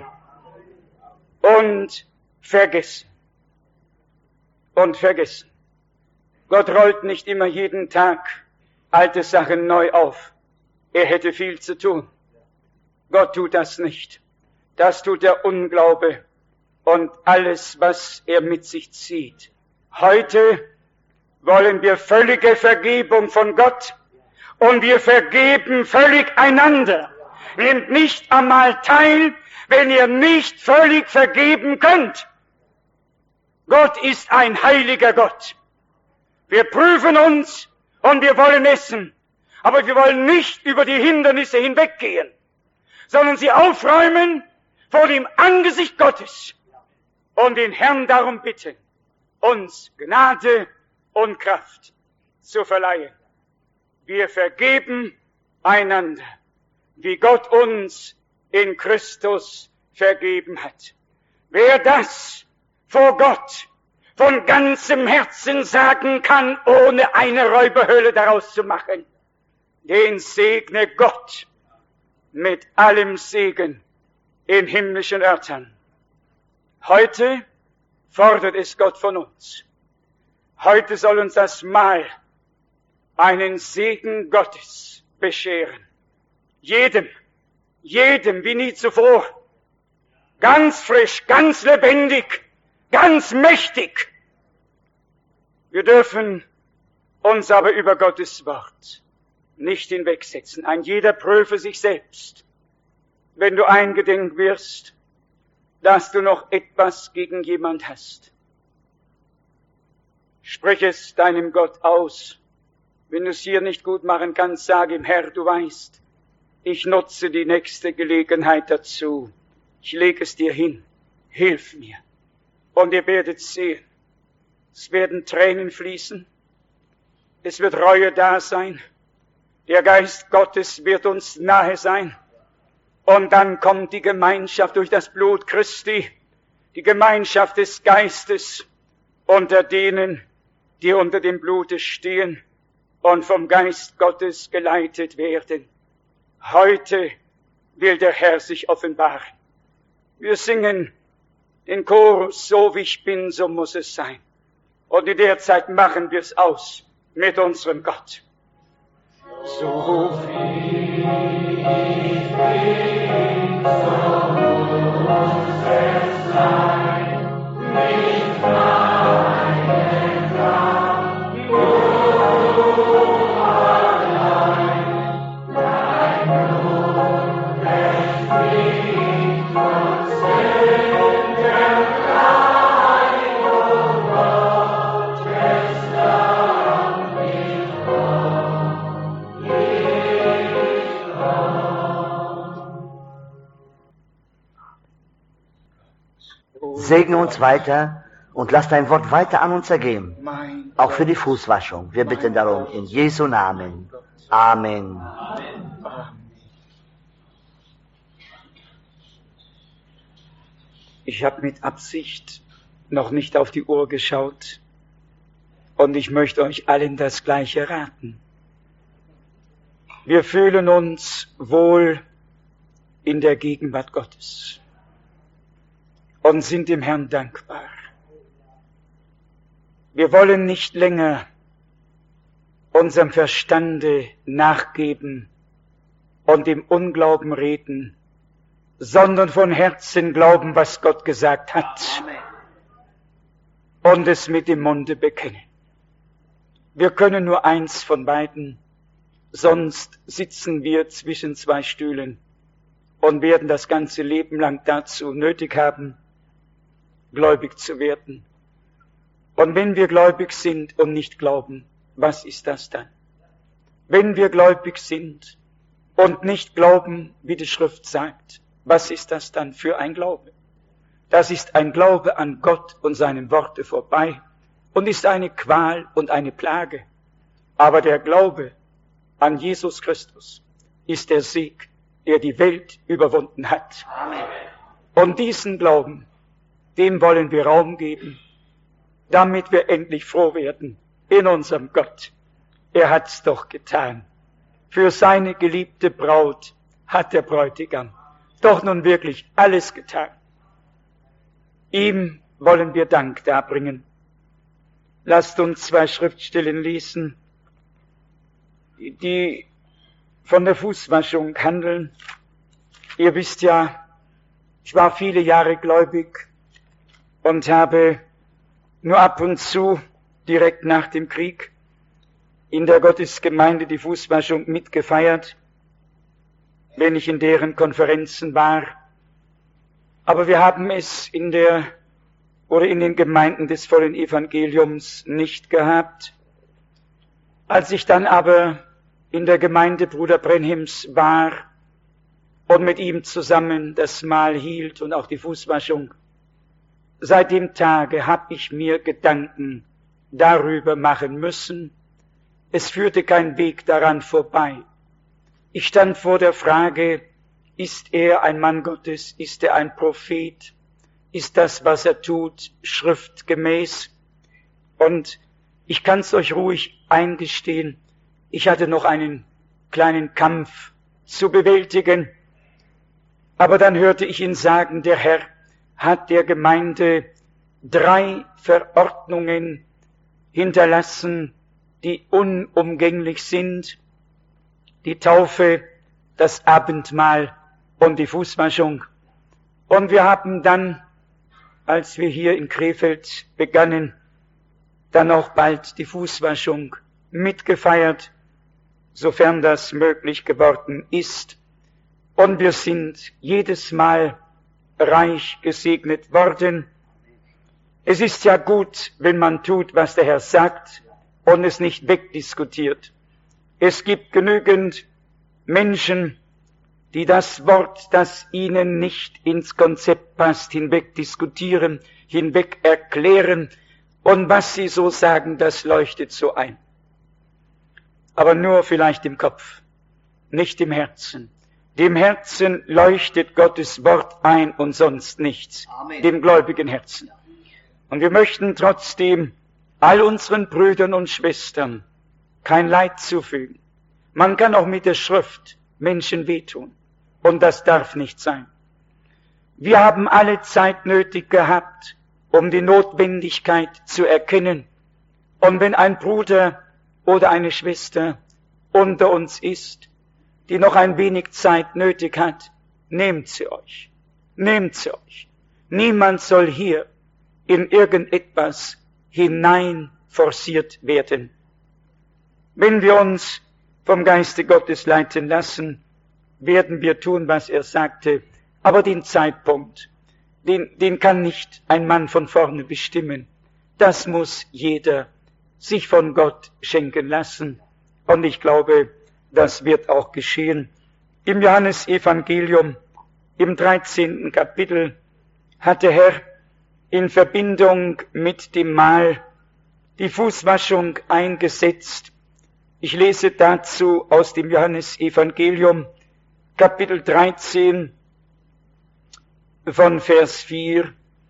und vergessen. Und vergessen. Gott rollt nicht immer jeden Tag alte Sachen neu auf. Er hätte viel zu tun. Gott tut das nicht. Das tut der Unglaube und alles, was er mit sich zieht. Heute wollen wir völlige Vergebung von Gott und wir vergeben völlig einander. Nehmt nicht einmal teil, wenn ihr nicht völlig vergeben könnt. Gott ist ein heiliger Gott. Wir prüfen uns und wir wollen essen, aber wir wollen nicht über die Hindernisse hinweggehen, sondern sie aufräumen vor dem Angesicht Gottes und den Herrn darum bitten, uns Gnade und Kraft zu verleihen. Wir vergeben einander, wie Gott uns in Christus vergeben hat. Wer das vor Gott von ganzem Herzen sagen kann, ohne eine Räuberhöhle daraus zu machen, den segne Gott mit allem Segen in himmlischen Örtern. Heute fordert es Gott von uns. Heute soll uns das Mahl einen Segen Gottes bescheren. Jedem, jedem wie nie zuvor. Ganz frisch, ganz lebendig, ganz mächtig. Wir dürfen uns aber über Gottes Wort nicht hinwegsetzen. Ein jeder prüfe sich selbst. Wenn du eingedenk wirst, dass du noch etwas gegen jemand hast, sprich es deinem Gott aus. Wenn du es hier nicht gut machen kannst, sag ihm, Herr, du weißt, ich nutze die nächste Gelegenheit dazu. Ich lege es dir hin. Hilf mir. Und ihr werdet sehen, es werden Tränen fließen. Es wird Reue da sein. Der Geist Gottes wird uns nahe sein. Und dann kommt die Gemeinschaft durch das Blut Christi, die Gemeinschaft des Geistes unter denen, die unter dem Blute stehen und vom Geist Gottes geleitet werden. Heute will der Herr sich offenbaren. Wir singen den Chorus, so wie ich bin, so muss es sein. Und in der Zeit machen wir es aus mit unserem Gott. So wie ich bin, so muss es sein, nicht meine Kraft, du allein, dein Blut befriedigt uns Sünden rein, o Gottes Lamm nicht kommt, nicht kommt. Segne uns weiter und lass dein Wort weiter an uns ergehen, auch für die Fußwaschung. Wir bitten darum in Jesu Namen. Amen. Ich habe mit Absicht noch nicht auf die Uhr geschaut und ich möchte euch allen das Gleiche raten. Wir fühlen uns wohl in der Gegenwart Gottes und sind dem Herrn dankbar. Wir wollen nicht länger unserem Verstande nachgeben und im Unglauben reden, sondern von Herzen glauben, was Gott gesagt hat und es mit dem Munde bekennen. Wir können nur eins von beiden, sonst sitzen wir zwischen zwei Stühlen und werden das ganze Leben lang dazu nötig haben, gläubig zu werden. Und wenn wir gläubig sind und nicht glauben, was ist das dann? Wenn wir gläubig sind und nicht glauben, wie die Schrift sagt, was ist das dann für ein Glaube? Das ist ein Glaube an Gott und seinem Worte vorbei und ist eine Qual und eine Plage. Aber der Glaube an Jesus Christus ist der Sieg, der die Welt überwunden hat. Amen. Und diesen Glauben, dem wollen wir Raum geben, damit wir endlich froh werden in unserem Gott. Er hat's doch getan. Für seine geliebte Braut hat der Bräutigam doch nun wirklich alles getan. Ihm wollen wir Dank darbringen. Lasst uns zwei Schriftstellen lesen, die von der Fußwaschung handeln. Ihr wisst ja, ich war viele Jahre gläubig und habe nur ab und zu direkt nach dem Krieg in der Gottesgemeinde die Fußwaschung mitgefeiert, wenn ich in deren Konferenzen war. Aber wir haben es in der oder in den Gemeinden des vollen Evangeliums nicht gehabt. Als ich dann aber in der Gemeinde Bruder Brenhims war und mit ihm zusammen das Mahl hielt und auch die Fußwaschung, seit dem Tage habe ich mir Gedanken darüber machen müssen. Es führte kein Weg daran vorbei. Ich stand vor der Frage, ist er ein Mann Gottes, ist er ein Prophet, ist das, was er tut, schriftgemäß? Und ich kann es euch ruhig eingestehen, ich hatte noch einen kleinen Kampf zu bewältigen, aber dann hörte ich ihn sagen, der Herr hat der Gemeinde drei Verordnungen hinterlassen, die unumgänglich sind: die Taufe, das Abendmahl und die Fußwaschung. Und wir haben dann, als wir hier in Krefeld begannen, dann auch bald die Fußwaschung mitgefeiert, sofern das möglich geworden ist. Und wir sind jedes Mal reich gesegnet worden. Es ist ja gut, wenn man tut, was der Herr sagt und es nicht wegdiskutiert. Es gibt genügend Menschen, die das Wort, das ihnen nicht ins Konzept passt, hinweg diskutieren, hinweg erklären, und was sie so sagen, das leuchtet so ein. Aber nur vielleicht im Kopf, nicht im Herzen. Dem Herzen leuchtet Gottes Wort ein und sonst nichts. Amen. Dem gläubigen Herzen. Und wir möchten trotzdem all unseren Brüdern und Schwestern kein Leid zufügen. Man kann auch mit der Schrift Menschen wehtun. Und das darf nicht sein. Wir haben alle Zeit nötig gehabt, um die Notwendigkeit zu erkennen. Und wenn ein Bruder oder eine Schwester unter uns ist, die noch ein wenig Zeit nötig hat, nehmt sie euch. Nehmt sie euch. Niemand soll hier in irgendetwas hinein forciert werden. Wenn wir uns vom Geiste Gottes leiten lassen, werden wir tun, was er sagte. Aber den Zeitpunkt, den, den kann nicht ein Mann von vorne bestimmen. Das muss jeder sich von Gott schenken lassen. Und ich glaube, das wird auch geschehen. Im Johannesevangelium, im dreizehnten Kapitel, hat der Herr in Verbindung mit dem Mahl die Fußwaschung eingesetzt. Ich lese dazu aus dem Johannesevangelium, Kapitel dreizehn, von Vers vier.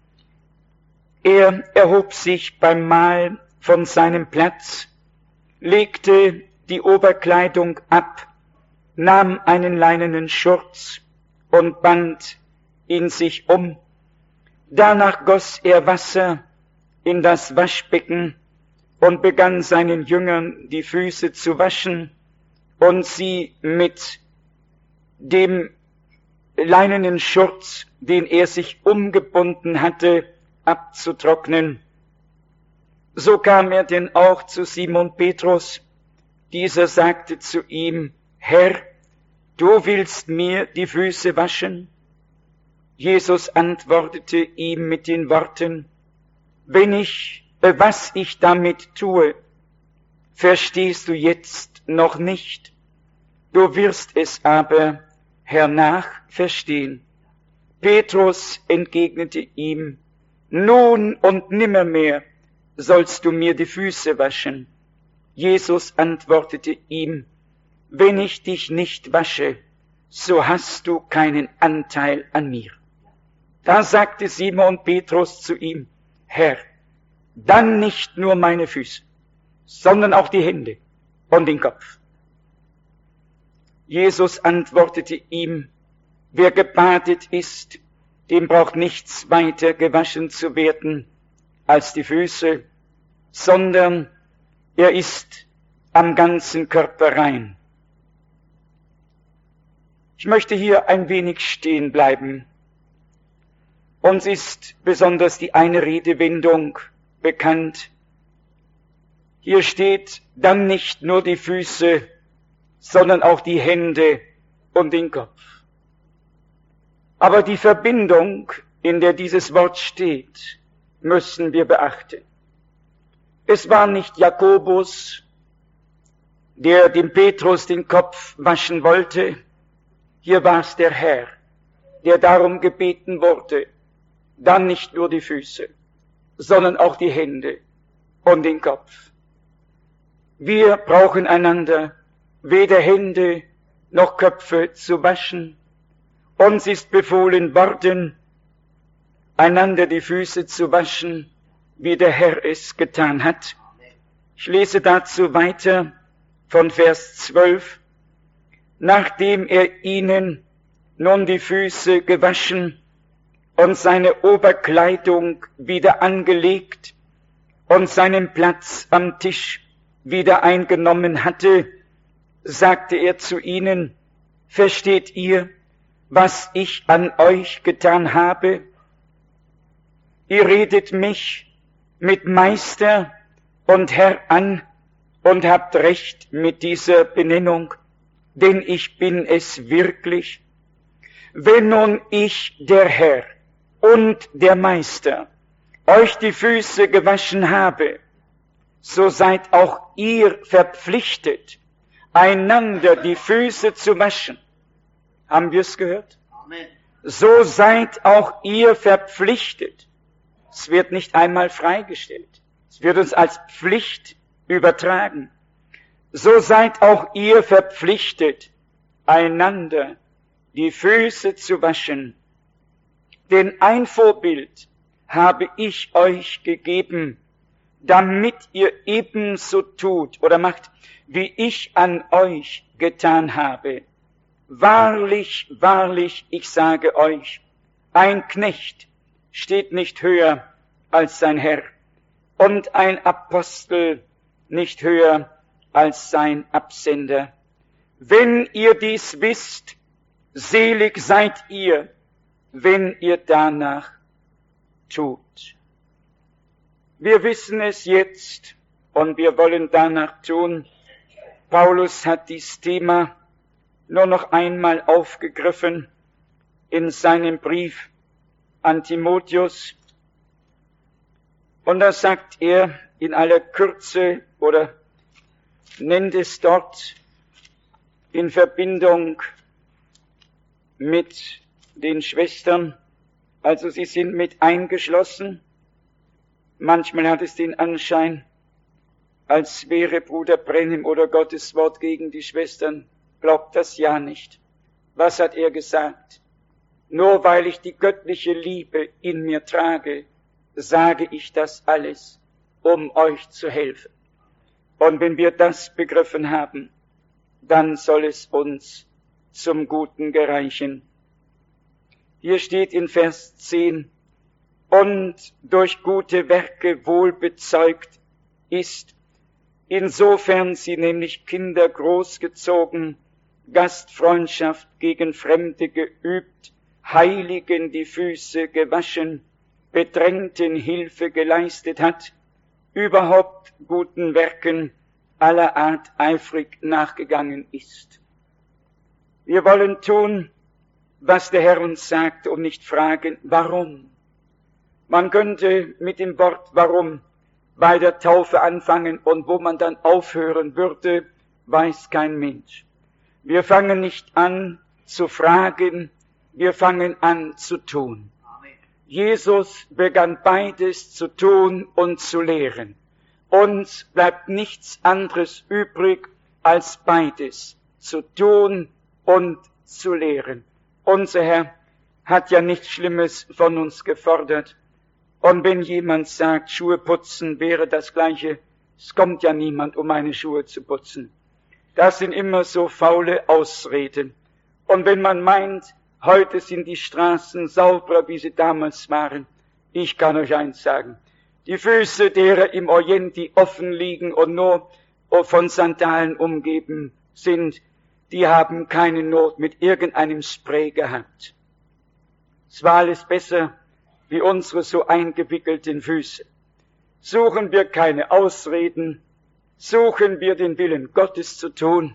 Er erhob sich beim Mahl von seinem Platz, legte die Oberkleidung ab, nahm einen leinenen Schurz und band ihn sich um. Danach goss er Wasser in das Waschbecken und begann seinen Jüngern die Füße zu waschen und sie mit dem leinenen Schurz, den er sich umgebunden hatte, abzutrocknen. So kam er denn auch zu Simon Petrus. Dieser sagte zu ihm: Herr, du willst mir die Füße waschen? Jesus antwortete ihm mit den Worten: Wenn ich, äh, was ich damit tue, verstehst du jetzt noch nicht. Du wirst es aber hernach verstehen. Petrus entgegnete ihm: Nun und nimmermehr sollst du mir die Füße waschen? Jesus antwortete ihm, wenn ich dich nicht wasche, so hast du keinen Anteil an mir. Da sagte Simon Petrus zu ihm, Herr, dann nicht nur meine Füße, sondern auch die Hände und den Kopf. Jesus antwortete ihm, wer gebadet ist, dem braucht nichts weiter gewaschen zu werden als die Füße, sondern er ist am ganzen Körper rein. Ich möchte hier ein wenig stehen bleiben. Uns ist besonders die eine Redewendung bekannt. Hier steht dann nicht nur die Füße, sondern auch die Hände und den Kopf. Aber die Verbindung, in der dieses Wort steht, müssen wir beachten. Es war nicht Jakobus, der dem Petrus den Kopf waschen wollte. Hier war es der Herr, der darum gebeten wurde, dann nicht nur die Füße, sondern auch die Hände und den Kopf. Wir brauchen einander, weder Hände noch Köpfe zu waschen. Uns ist befohlen worden, einander die Füße zu waschen, wie der Herr es getan hat. Ich lese dazu weiter von Vers zwölf. Nachdem er ihnen nun die Füße gewaschen und seine Oberkleidung wieder angelegt und seinen Platz am Tisch wieder eingenommen hatte, sagte er zu ihnen, versteht ihr, was ich an euch getan habe? Ihr redet mich mit Meister und Herr an und habt recht mit dieser Benennung, denn ich bin es wirklich. Wenn nun ich, der Herr und der Meister, euch die Füße gewaschen habe, so seid auch ihr verpflichtet, einander die Füße zu waschen. Haben wir es gehört? Amen. So seid auch ihr verpflichtet. Es wird nicht einmal freigestellt. Es wird uns als Pflicht übertragen. So seid auch ihr verpflichtet, einander die Füße zu waschen. Denn ein Vorbild habe ich euch gegeben, damit ihr ebenso tut oder macht, wie ich an euch getan habe. Wahrlich, wahrlich, ich sage euch, ein Knecht steht nicht höher als sein Herr und ein Apostel nicht höher als sein Absender. Wenn ihr dies wisst, selig seid ihr, wenn ihr danach tut. Wir wissen es jetzt und wir wollen danach tun. Paulus hat dieses Thema nur noch einmal aufgegriffen in seinem Brief an Timotheus. Und da sagt er in aller Kürze oder nennt es dort in Verbindung mit den Schwestern, also sie sind mit eingeschlossen. Manchmal hat es den Anschein, als wäre Bruder Brennim oder Gottes Wort gegen die Schwestern. Glaubt das ja nicht. Was hat er gesagt? Nur weil ich die göttliche Liebe in mir trage, sage ich das alles, um euch zu helfen. Und wenn wir das begriffen haben, dann soll es uns zum Guten gereichen. Hier steht in Vers zehn, und durch gute Werke wohl bezeugt ist, insofern sie nämlich Kinder großgezogen, Gastfreundschaft gegen Fremde geübt, Heiligen die Füße gewaschen, Bedrängten Hilfe geleistet hat, überhaupt guten Werken aller Art eifrig nachgegangen ist. Wir wollen tun, was der Herr uns sagt und nicht fragen, warum. Man könnte mit dem Wort warum bei der Taufe anfangen und wo man dann aufhören würde, weiß kein Mensch. Wir fangen nicht an zu fragen, wir fangen an zu tun. Jesus begann beides zu tun und zu lehren. Uns bleibt nichts anderes übrig, als beides zu tun und zu lehren. Unser Herr hat ja nichts Schlimmes von uns gefordert. Und wenn jemand sagt, Schuhe putzen wäre das Gleiche, es kommt ja niemand, um meine Schuhe zu putzen. Das sind immer so faule Ausreden. Und wenn man meint, heute sind die Straßen sauberer, wie sie damals waren, ich kann euch eins sagen, die Füße derer im Orient, die offen liegen und nur von Sandalen umgeben sind, die haben keine Not mit irgendeinem Spray gehabt. Es war alles besser wie unsere so eingewickelten Füße. Suchen wir keine Ausreden, suchen wir den Willen Gottes zu tun.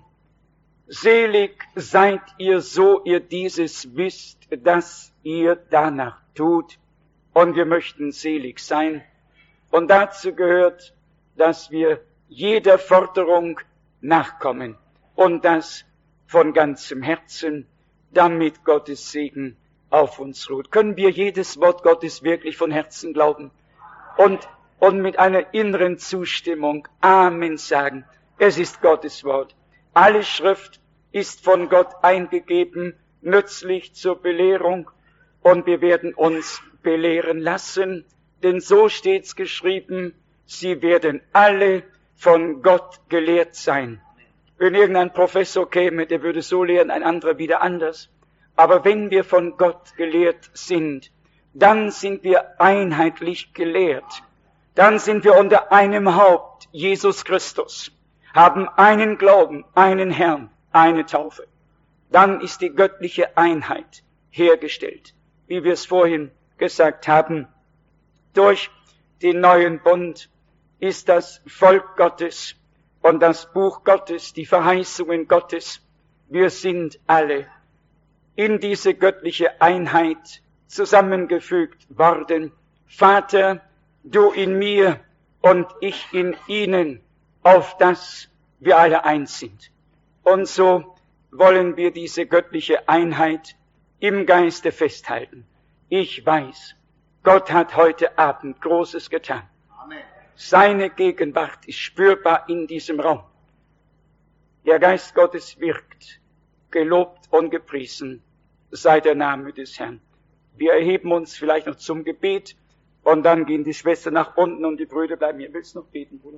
Selig seid ihr, so ihr dieses wisst, dass ihr danach tut. Und wir möchten selig sein. Und dazu gehört, dass wir jeder Forderung nachkommen. Und das von ganzem Herzen, damit Gottes Segen auf uns ruht. Können wir jedes Wort Gottes wirklich von Herzen glauben? Und, und mit einer inneren Zustimmung Amen sagen. Es ist Gottes Wort. Alle Schrift ist von Gott eingegeben, nützlich zur Belehrung, und wir werden uns belehren lassen, denn so steht's geschrieben, sie werden alle von Gott gelehrt sein. Wenn irgendein Professor käme, der würde so lehren, ein anderer wieder anders. Aber wenn wir von Gott gelehrt sind, dann sind wir einheitlich gelehrt. Dann sind wir unter einem Haupt, Jesus Christus, haben einen Glauben, einen Herrn, eine Taufe. Dann ist die göttliche Einheit hergestellt, wie wir es vorhin gesagt haben. Durch den neuen Bund ist das Volk Gottes und das Buch Gottes, die Verheißungen Gottes. Wir sind alle in diese göttliche Einheit zusammengefügt worden. Vater, du in mir und ich in ihnen, auf dass wir alle eins sind. Und so wollen wir diese göttliche Einheit im Geiste festhalten. Ich weiß, Gott hat heute Abend Großes getan. Amen. Seine Gegenwart ist spürbar in diesem Raum. Der Geist Gottes wirkt. Gelobt und gepriesen sei der Name des Herrn. Wir erheben uns vielleicht noch zum Gebet und dann gehen die Schwestern nach unten und die Brüder bleiben hier. Willst du noch beten, Bruder?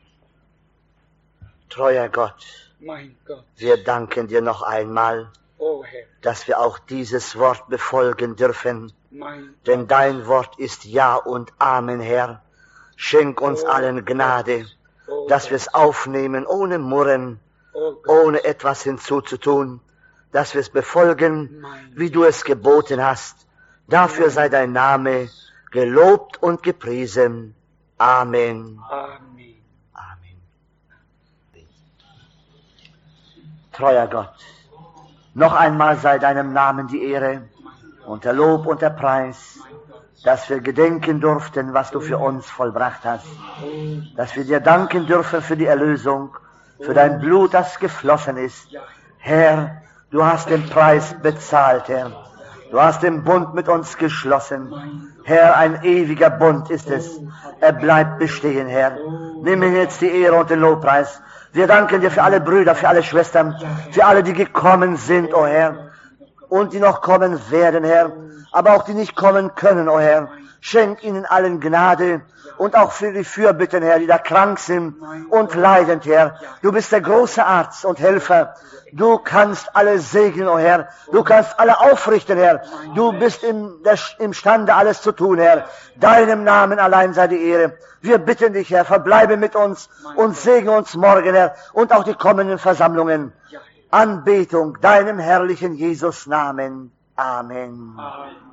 Treuer Gott, mein Gott, wir danken dir noch einmal, oh Herr, dass wir auch dieses Wort befolgen dürfen. mein Denn Gott, dein Wort ist Ja und Amen, Herr. Schenk uns oh allen Gnade, Gott, oh dass wir Gott, es aufnehmen, ohne Murren, oh Gott, ohne etwas hinzuzutun, dass wir es befolgen, mein wie du es geboten hast. Dafür sei dein Name gelobt und gepriesen. Amen. Amen. Amen. Treuer Gott, noch einmal sei deinem Namen die Ehre und der Lob und der Preis, dass wir gedenken durften, was du für uns vollbracht hast, dass wir dir danken dürfen für die Erlösung, für dein Blut, das geflossen ist. Herr, du hast den Preis bezahlt, Herr. Du hast den Bund mit uns geschlossen. Herr, ein ewiger Bund ist es. Er bleibt bestehen, Herr. Nimm jetzt die Ehre und den Lobpreis. Wir danken dir für alle Brüder, für alle Schwestern, für alle, die gekommen sind, o oh Herr, und die noch kommen werden, Herr, aber auch die nicht kommen können, o oh Herr. Schenk ihnen allen Gnade und auch für die Fürbitten, Herr, die da krank sind und leidend, Herr. Du bist der große Arzt und Helfer. Du kannst alle segnen, o oh Herr. Du kannst alle aufrichten, Herr. Du bist im, der, imstande, alles zu tun, Herr. Deinem Namen allein sei die Ehre. Wir bitten dich, Herr, verbleibe mit uns und segne uns morgen, Herr, und auch die kommenden Versammlungen. Anbetung deinem herrlichen Jesus Namen. Amen. Amen.